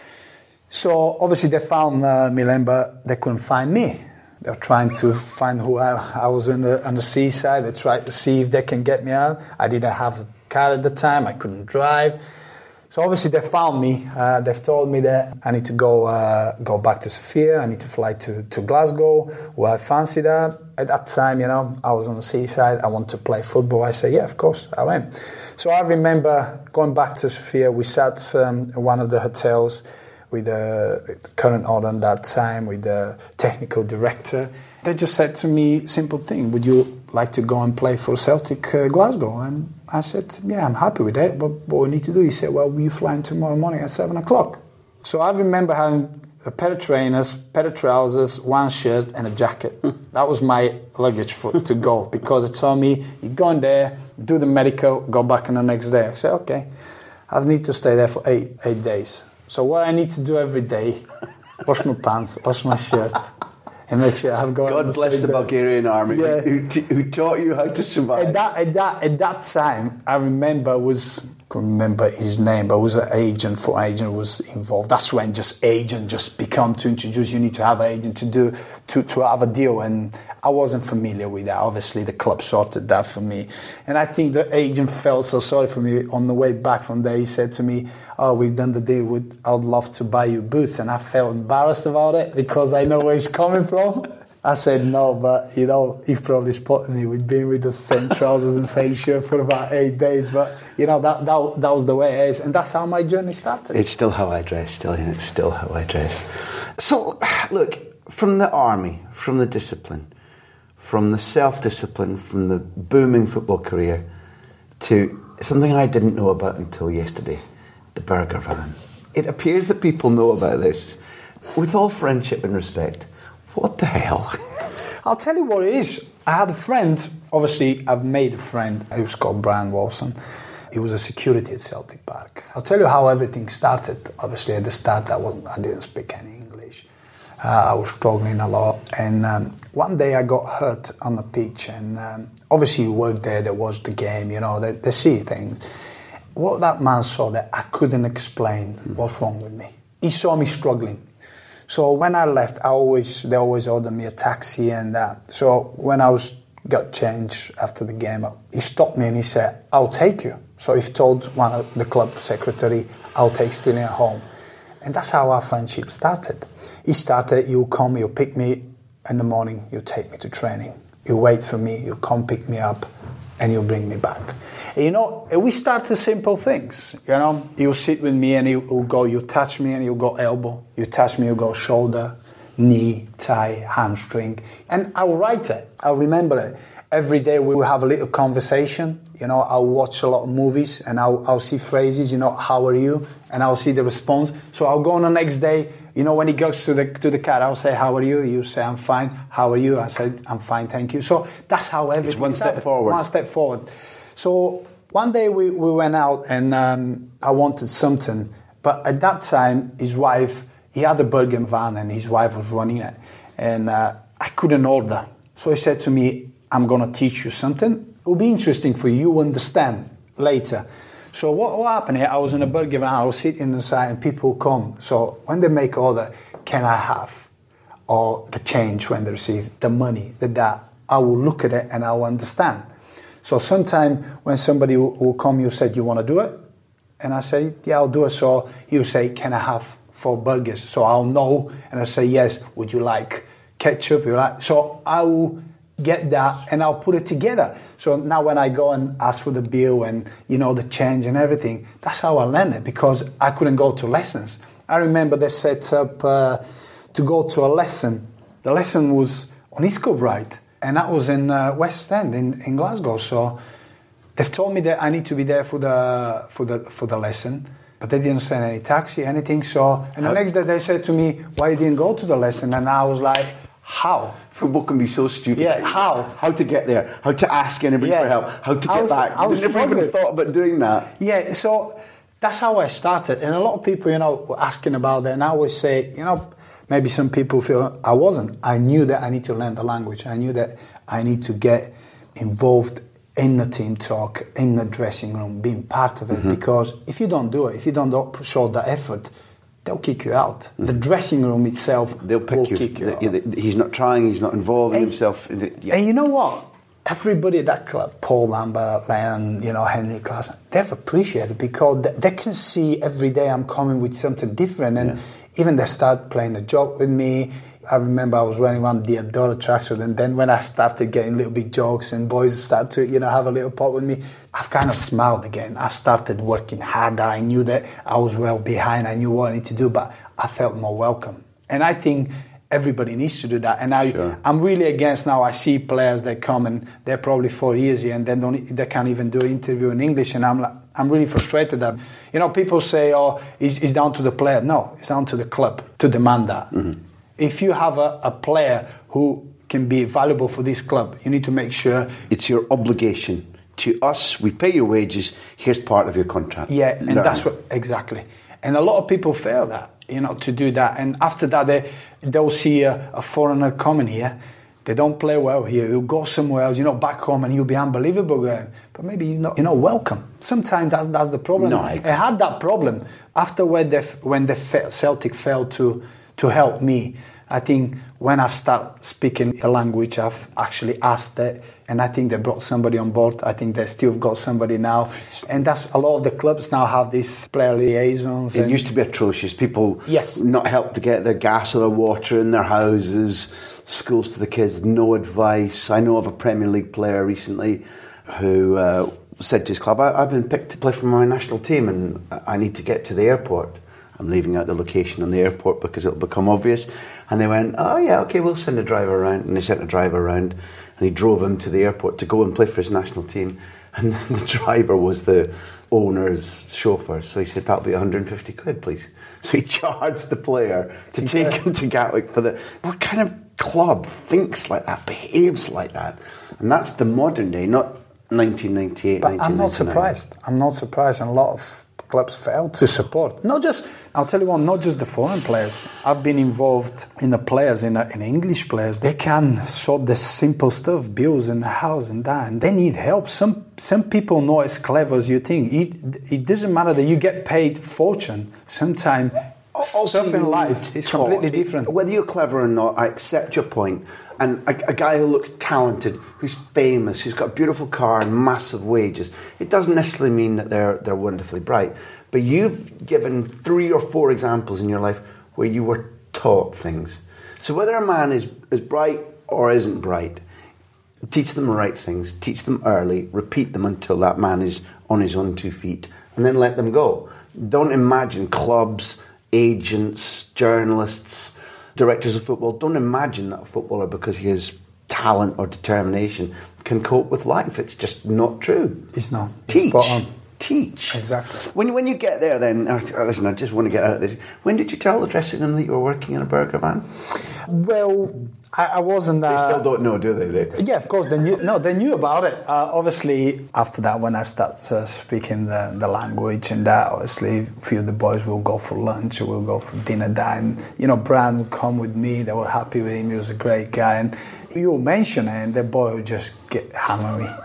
So obviously they found Milan, but they couldn't find me. They were trying to find who I was on the seaside. They tried to see if they can get me out. I didn't have a car at the time. I couldn't drive. So obviously they found me. They've told me that I need to go back to Sofia. I need to fly to Glasgow. Well, I fancied that. At that time, I was on the seaside. I wanted to play football. I said, yeah, of course, I went. So I remember going back to Sofia. We sat in one of the hotels with the current owner at that time, with the technical director. They just said to me, simple thing, would you like to go and play for Celtic Glasgow? And I said, yeah, I'm happy with that, but what we need to do, he said, well, we're flying tomorrow morning at 7 o'clock. So I remember having a pair of trainers, pair of trousers, one shirt and a jacket. That was my luggage to go, because they told me, you go in there, do the medical, go back on the next day. I said, okay, I need to stay there for eight days. So what I need to do every day, wash my pants, wash my shirt, and make sure I've got... God bless the Bulgarian army who taught you how to survive. At that time, I remember couldn't remember his name, but it was an agent was involved. That's when agent become to introduce. You need to have an agent to have a deal, and I wasn't familiar with that. Obviously, the club sorted that for me, and I think the agent felt so sorry for me. On the way back from there, he said to me, "Oh, we've done the deal. I'd love to buy you boots," and I felt embarrassed about it because I know where he's coming from. I said no, but he probably spotted me. We'd been with the same trousers and same shirt for about 8 days, but that was the way it is, and that's how my journey started. It's still how I dress. It's still how I dress. So, look, from the army, from the discipline, from the self-discipline, from the booming football career, to something I didn't know about until yesterday, the burger van. It appears that people know about this. With all friendship and respect, what the hell? I'll tell you what it is. I had a friend, obviously I've made a friend, he was called Brian Wilson. He was a security at Celtic Park. I'll tell you how everything started. Obviously at the start I didn't speak any English. I was struggling a lot, and one day I got hurt on the pitch, and obviously you work there was the game, they see things. What that man saw that I couldn't explain what's wrong with me. He saw me struggling. So when I left, they always ordered me a taxi, and so when I got changed after the game, he stopped me and he said, "I'll take you." So he told one of the club secretary, "I'll take Stiliyan home," and that's how our friendship started. You'll come, you'll pick me in the morning, you'll take me to training, you wait for me, you'll come pick me up, and you'll bring me back. And, we started simple things, You'll sit with me and you'll go, you touch me and you'll go elbow. You touch me, you'll go shoulder, knee, thigh, hamstring. And I'll write it. I'll remember it. Every day we will have a little conversation. I'll watch a lot of movies and I'll see phrases, how are you? And I'll see the response. So I'll go on the next day, when he goes to the car, I'll say, "How are you?" You say, "I'm fine." "How are you?" I said, "I'm fine, thank you." So that's how everything One step forward. One step forward. So one day we went out and I wanted something. But at that time, his wife, he had a burger van and his wife was running it. And I couldn't order. So he said to me, "I'm going to teach you something. It will be interesting for you to understand later." So what happened here, I was in a burger van, I was sitting inside and people come. So when they make order, "Can I have?" Or the change when they receive, the money, that. I will look at it and I will understand. So sometime when somebody will come, you said, "You want to do it?" And I say, "Yeah, I'll do it." So you say, "Can I have 4 burgers?" So I'll know and I say, "Yes, would you like ketchup?" So I will get that and I'll put it together. So now when I go and ask for the bill and the change and everything, that's how I learned it, because I couldn't go to lessons. I remember they set up to go to a lesson. The lesson was on East Kilbride, and that was in West End in Glasgow. So they've told me that I need to be there for the lesson, but they didn't send any taxi, anything. So the next day they said to me, "Why you didn't go to the lesson?" And I was like, How? Football can be so stupid. Yeah, how? How to get there, how to ask anybody for help, how to get back. I never even thought about doing that. Yeah, so that's how I started. And a lot of people, were asking about that. And I always say, maybe some people feel I wasn't. I knew that I need to learn the language. I knew that I need to get involved in the team talk, in the dressing room, being part of it. Because if you don't do it, if you don't show the effort, they'll kick you out. The dressing room itself will kick you out. He's not trying, he's not involving himself. And you know what? Everybody at that club, Paul Lambert, Len, Henry Klaassen, they've appreciated it because they can see every day I'm coming with something different. And even they start playing a joke with me. I remember I was running around the Adora tracksuit, and then when I started getting little big jokes and boys start to, have a little pop with me, I've kind of smiled again. I've started working harder. I knew that I was well behind. I knew what I need to do, but I felt more welcome. And I think everybody needs to do that. And I'm really against now. I see players that come and they're probably 4 years here and then they can't even do an interview in English. And I'm really frustrated that, people say, oh, it's down to the player. No, it's down to the club to demand that. If you have a player who can be valuable for this club, you need to make sure... It's your obligation to us. We pay your wages. Here's part of your contract. Yeah, and that's what... Exactly. And a lot of people fail that, to do that. And after that, they'll see a foreigner coming here. They don't play well here. You'll go somewhere else, back home, and you'll be unbelievable. But maybe you're not welcome. Sometimes that's the problem. No, I had that problem. After when Celtic failed to help me, I think when I've started speaking the language, I've actually asked that, and I think they brought somebody on board. I think they still got somebody now, and that's a lot of the clubs now have these player liaisons. It used to be atrocious. People not helped to get their gas or their water in their houses, schools for the kids, no advice. I know of a Premier League player recently who said to his club, I've been picked to play for my national team and I need to get to the airport. I'm leaving out the location on the airport because it'll become obvious. And they went, oh yeah, okay, we'll send a driver around. And they sent a driver around and he drove him to the airport to go and play for his national team. And then the driver was the owner's chauffeur. So he said, that'll be 150 quid, please. So he charged the player to take him to Gatwick for the... What kind of club thinks like that, behaves like that? And that's the modern day, not 1998, but 1999. I'm not surprised. And a lot of clubs fail to support. I'll tell you what, not just the foreign players. I've been involved in the players, in English players. They can sort the simple stuff, bills in the house and that, and they need help. Some people not as clever as you think. It doesn't matter that you get paid fortune. Sometimes stuff in life is completely different. Whether you're clever or not, I accept your point. And a guy who looks talented, who's famous, who's got a beautiful car and massive wages, it doesn't necessarily mean that they're wonderfully bright. But you've given 3 or 4 examples in your life where you were taught things. So whether a man is bright or isn't bright, teach them the right things, teach them early, repeat them until that man is on his own 2 feet, and then let them go. Don't imagine clubs, agents, journalists, directors of football, don't imagine that a footballer, because he has talent or determination, can cope with life. It's just not true. It's not. Teach. Exactly. When you get there, then, listen, I just want to get out of this. When did you tell the dressing room that you were working in a burger van? Well, I wasn't... They still don't know, do they? Yeah, of course. They knew about it. Obviously, after that, when I started speaking the language and that, obviously, a few of the boys will go for lunch or will go for dinner there. And, Brian would come with me. They were happy with him. He was a great guy. And you mention it, and the boy would just hammer me.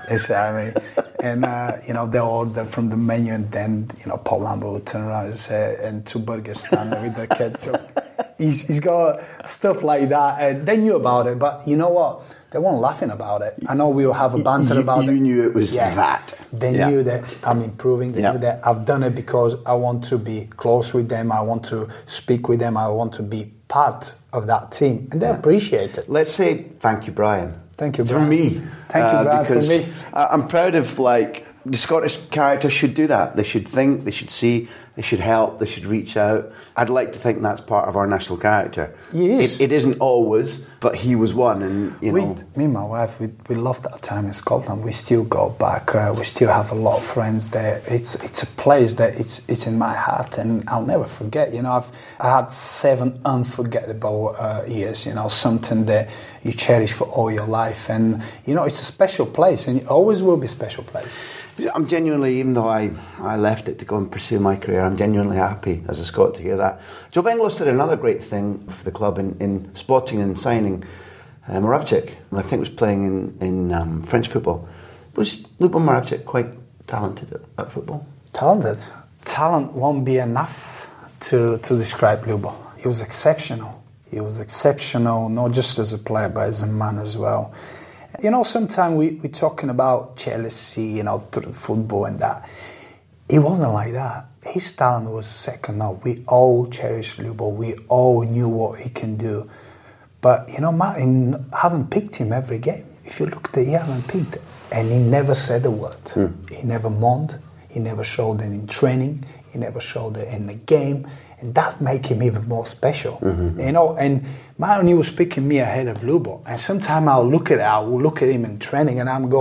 And, they order from the menu, and then, Paul Lambert would turn around and say, and 2 burgers standing with the ketchup. He's got stuff like that, and they knew about it, but you know what? They weren't laughing about it. I know we'll have a banter about it. You knew it was that. They knew that I'm improving. They knew that I've done it because I want to be close with them. I want to speak with them. I want to be part of that team, and they appreciate it. Let's say thank you, Brian. Thank you, Brian. For me. Thank you, Brian, for me. I'm proud of, the Scottish character should do that. They should think, they should see, they should help, they should reach out. I'd like to think that's part of our national character. It isn't always, but he was one. And you know, me and my wife, we loved that time in Scotland. We still go back. We still have a lot of friends there. It's a place that it's in my heart, and I'll never forget. You know, I had 7 unforgettable years. You know, something that you cherish for all your life, and you know, it's a special place, and it always will be a special place. I'm genuinely, even though I left it to go and pursue my career, I'm genuinely happy as a Scot to hear that. Joe Bengelos did another great thing for the club in spotting and signing Moravcik, who I think was playing in French football. Was Lubo Moravcik quite talented at football? Talented? Talent won't be enough to describe Lubo. He was exceptional. He was exceptional, not just as a player, but as a man as well. You know, sometimes we're talking about jealousy, you know, through football and that. It wasn't like that. His talent was second up. We all cherished Lubo. We all knew what he can do. But, you know, Martin haven't picked him every game. If you look at it, he haven't picked it. And he never said a word. He never moaned. He never showed it in training. He never showed it in the game. And that made him even more special. You know, and Martin was picking me ahead of Lubo. And sometimes I will look at him in training and I'm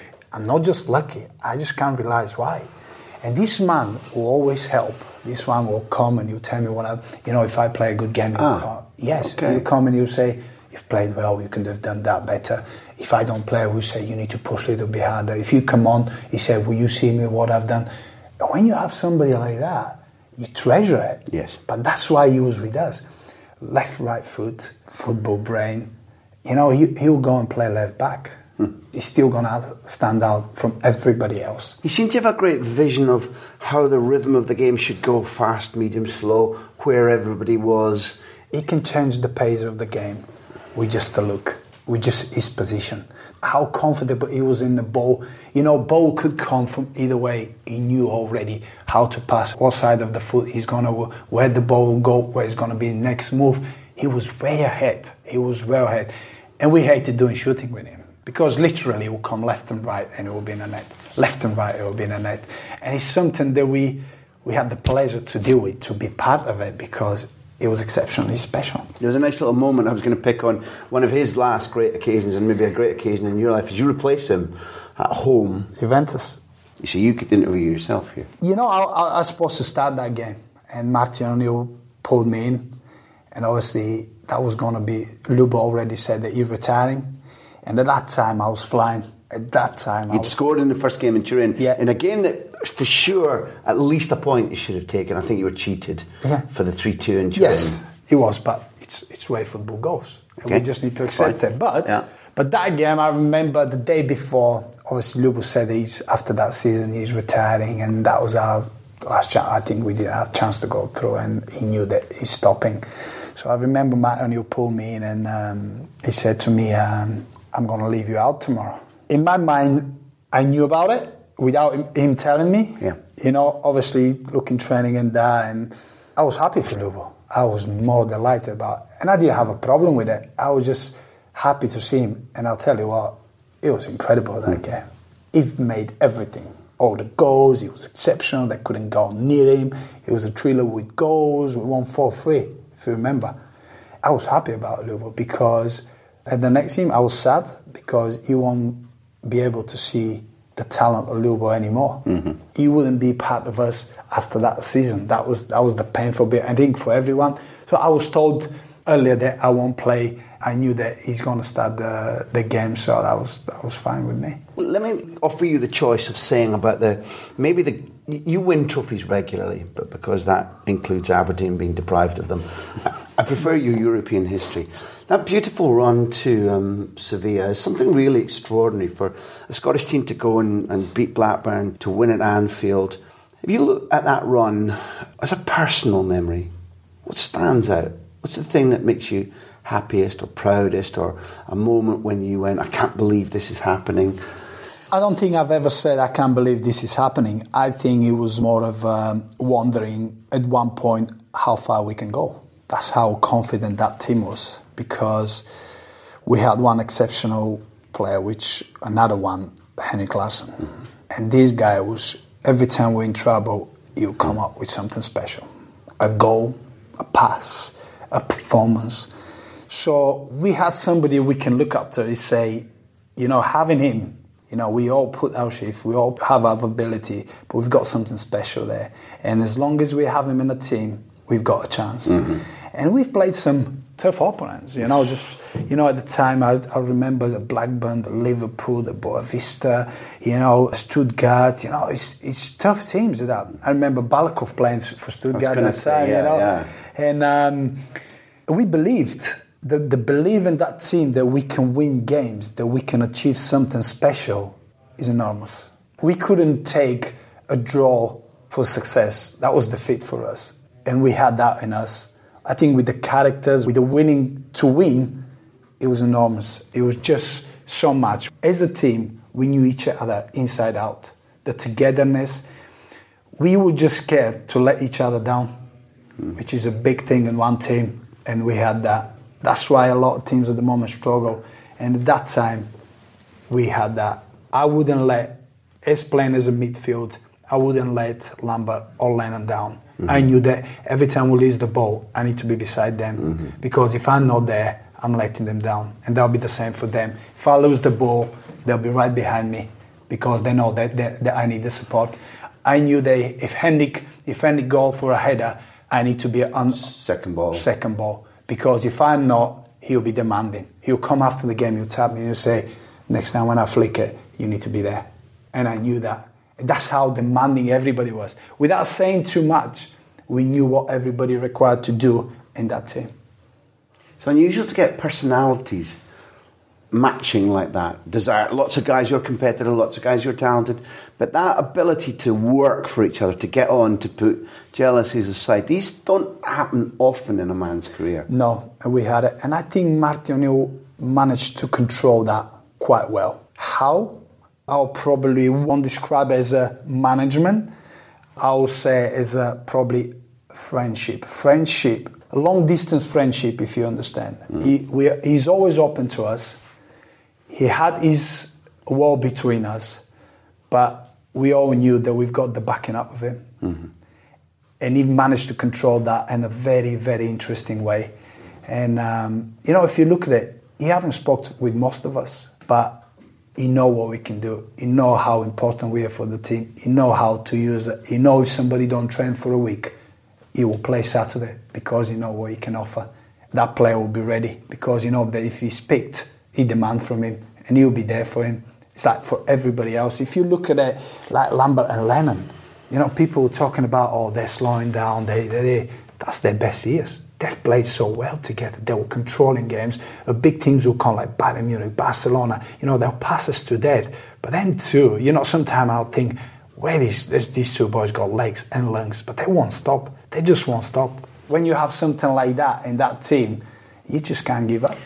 not just lucky. I just can't realize why. And this man will always help. This one will come and he'll tell me if I play a good game, he'll come. Yes, okay. He'll come and he'll say, you've played well, you could have done that better. If I don't play, we'll say, you need to push a little bit harder. If you come on, he said, will you see me what I've done? And when you have somebody like that, you treasure it. Yes. But that's why he was with us. Left, right foot, football brain. You know, he'll go and play left back. He's still going to stand out from everybody else. He seemed to have a great vision of how the rhythm of the game should go, fast, medium, slow, where everybody was. He can change the pace of the game with just a look, with just his position. How comfortable he was in the ball. You know, ball could come from either way. He knew already how to pass, what side of the foot he's going to, where the ball will go, where it's going to be the next move. He was way ahead. He was well ahead. And we hated doing shooting with him because literally it will come left and right and it will be in the net. Left and right, it will be in the net. And it's something that we had the pleasure to deal with, to be part of it because it was exceptionally special. There was a nice little moment I was going to pick on. One of his last great occasions, and maybe a great occasion in your life, is you replace him at home. Juventus. You see, you could interview yourself here. You know, I was supposed to start that game, and Martin O'Neill pulled me in, and obviously that was going to be, Lubo already said that he's retiring, and at that time I was flying. At that time, He'd scored in the first game in Turin, in a game that, for sure, at least a point he should have taken. I think you were cheated for the 3-2 in Turin. Yes, it was, but it's the way football goes. And we just need to accept it. But that game, I remember the day before, obviously Lubo said after that season he's retiring, and that was our last chance. I think we didn't have a chance to go through, and he knew that he's stopping. So I remember Matt O'Neill pulled me in, and he said to me, I'm going to leave you out tomorrow. In my mind, I knew about it without him telling me. Yeah. You know, obviously looking training and that, and I was happy for Lubo. I was more delighted about it. And I didn't have a problem with it. I was just happy to see him. And I'll tell you what, it was incredible that game. He made everything. All the goals, he was exceptional. They couldn't go near him. It was a thriller with goals. We won 4-3, if you remember. I was happy about Lubo because at the next game I was sad because he won't be able to see the talent of Lubo anymore. He wouldn't be part of us after that season. That was the painful bit, I think, for everyone. So I was told earlier that I won't play. I knew that he's going to start the game, so that was fine with me. Well, let me offer you the choice of saying about you win trophies regularly, but because that includes Aberdeen being deprived of them, I prefer your European history. That beautiful run to Sevilla is something really extraordinary for a Scottish team to go and beat Blackburn, to win at Anfield. If you look at that run as a personal memory, what stands out? What's the thing that makes you happiest or proudest, or a moment when you went, I can't believe this is happening? I don't think I've ever said I can't believe this is happening. I think it was more of wondering at one point how far we can go. That's how confident that team was, because we had one exceptional player, which another one, Henrik Larsson. And this guy was, every time we're in trouble, you come up with something special. A goal, a pass, a performance. So we had somebody we can look up to and say, having him, we all put our shift, we all have our ability, but we've got something special there. And as long as we have him in the team, we've got a chance. Mm-hmm. And we've played some tough opponents, at the time I remember the Blackburn, the Liverpool, the Boavista, Stuttgart, it's tough teams. I remember Balakov playing for Stuttgart at that time, Yeah. And we believed, the belief in that team that we can win games, that we can achieve something special is enormous. We couldn't take a draw for success. That was defeat for us. And we had that in us. I think with the characters, with the winning to win, it was enormous. It was just so much. As a team, we knew each other inside out. The togetherness. We were just scared to let each other down, which is a big thing in one team. And we had that. That's why a lot of teams at the moment struggle. And at that time, we had that. I wouldn't let, as playing as a midfield, I wouldn't let Lambert or Lennon down. Mm-hmm. I knew that every time we lose the ball, I need to be beside them. Mm-hmm. Because if I'm not there, I'm letting them down. And that'll be the same for them. If I lose the ball, they'll be right behind me because they know that I need the support. I knew that if Henrik go for a header, I need to be on second ball. Because if I'm not, he'll be demanding. He'll come after the game, he'll tap me and he'll say, next time when I flick it, you need to be there. And I knew that. That's how demanding everybody was. Without saying too much, we knew what everybody required to do in that team. It's unusual to get personalities matching like that. Lots of guys you're competitive, lots of guys you're talented, but that ability to work for each other, to get on, to put jealousies aside, these don't happen often in a man's career. No, we had it. And I think Martin O'Neill managed to control that quite well. How? I'll probably won't describe it as a management. I'll say as a probably friendship. A long-distance friendship, if you understand. He's always open to us. He had his wall between us, but we all knew that we've got the backing up of him. Mm-hmm. And he managed to control that in a very, very interesting way. And, if you look at it, he hasn't spoken with most of us, but he knows what we can do. He knows how important we are for the team. He knows how to use it. He knows if somebody don't train for a week, he will play Saturday because he knows what he can offer. That player will be ready because he knows that if he's picked, he demands from him and he'll be there for him. It's like for everybody else. If you look at it like Lambert and Lennon, people were talking about, they're slowing down. That's their best years. They've played so well together. They were controlling games. Big teams will come like Bayern Munich, Barcelona. They'll pass us to death. But then too, sometimes I'll think, these two boys got legs and lungs, but they won't stop. They just won't stop. When you have something like that in that team, you just can't give up.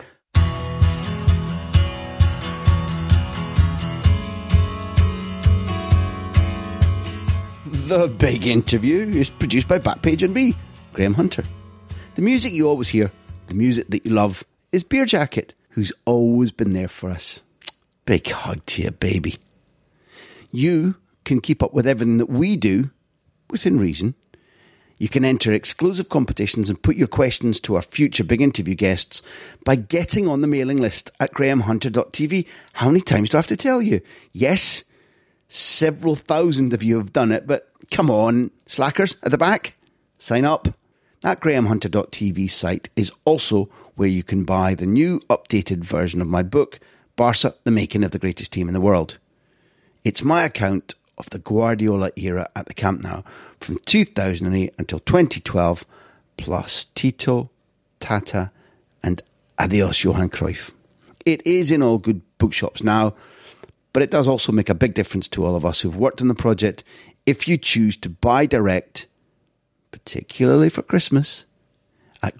The Big Interview is produced by Backpage and me, Graham Hunter. The music you always hear, the music that you love, is Beer Jacket, who's always been there for us. Big hug to you, baby. You can keep up with everything that we do, within reason. You can enter exclusive competitions and put your questions to our future Big Interview guests by getting on the mailing list at grahamhunter.tv. How many times do I have to tell you? Yes, several thousand of you have done it, but come on, slackers at the back, sign up. That grahamhunter.tv site is also where you can buy the new updated version of my book, Barca, the Making of the Greatest Team in the World. It's my account of the Guardiola era at the Camp Nou from 2008 until 2012, plus Tito, Tata and Adios Johan Cruyff. It is in all good bookshops now, but it does also make a big difference to all of us who've worked on the project if you choose to buy direct, particularly for Christmas, at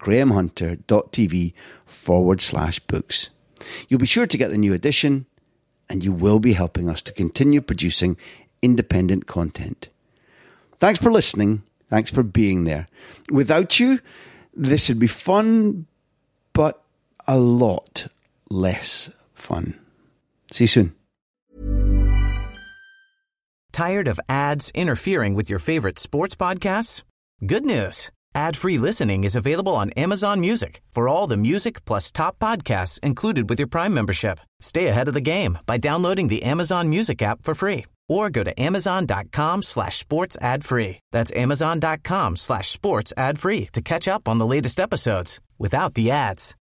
grahamhunter.tv/books. You'll be sure to get the new edition, and you will be helping us to continue producing independent content. Thanks for listening. Thanks for being there. Without you, this would be fun, but a lot less fun. See you soon. Tired of ads interfering with your favorite sports podcasts? Good news. Ad-free listening is available on Amazon Music for all the music plus top podcasts included with your Prime membership. Stay ahead of the game by downloading the Amazon Music app for free or go to amazon.com/sports ad free. That's amazon.com/sports ad free to catch up on the latest episodes without the ads.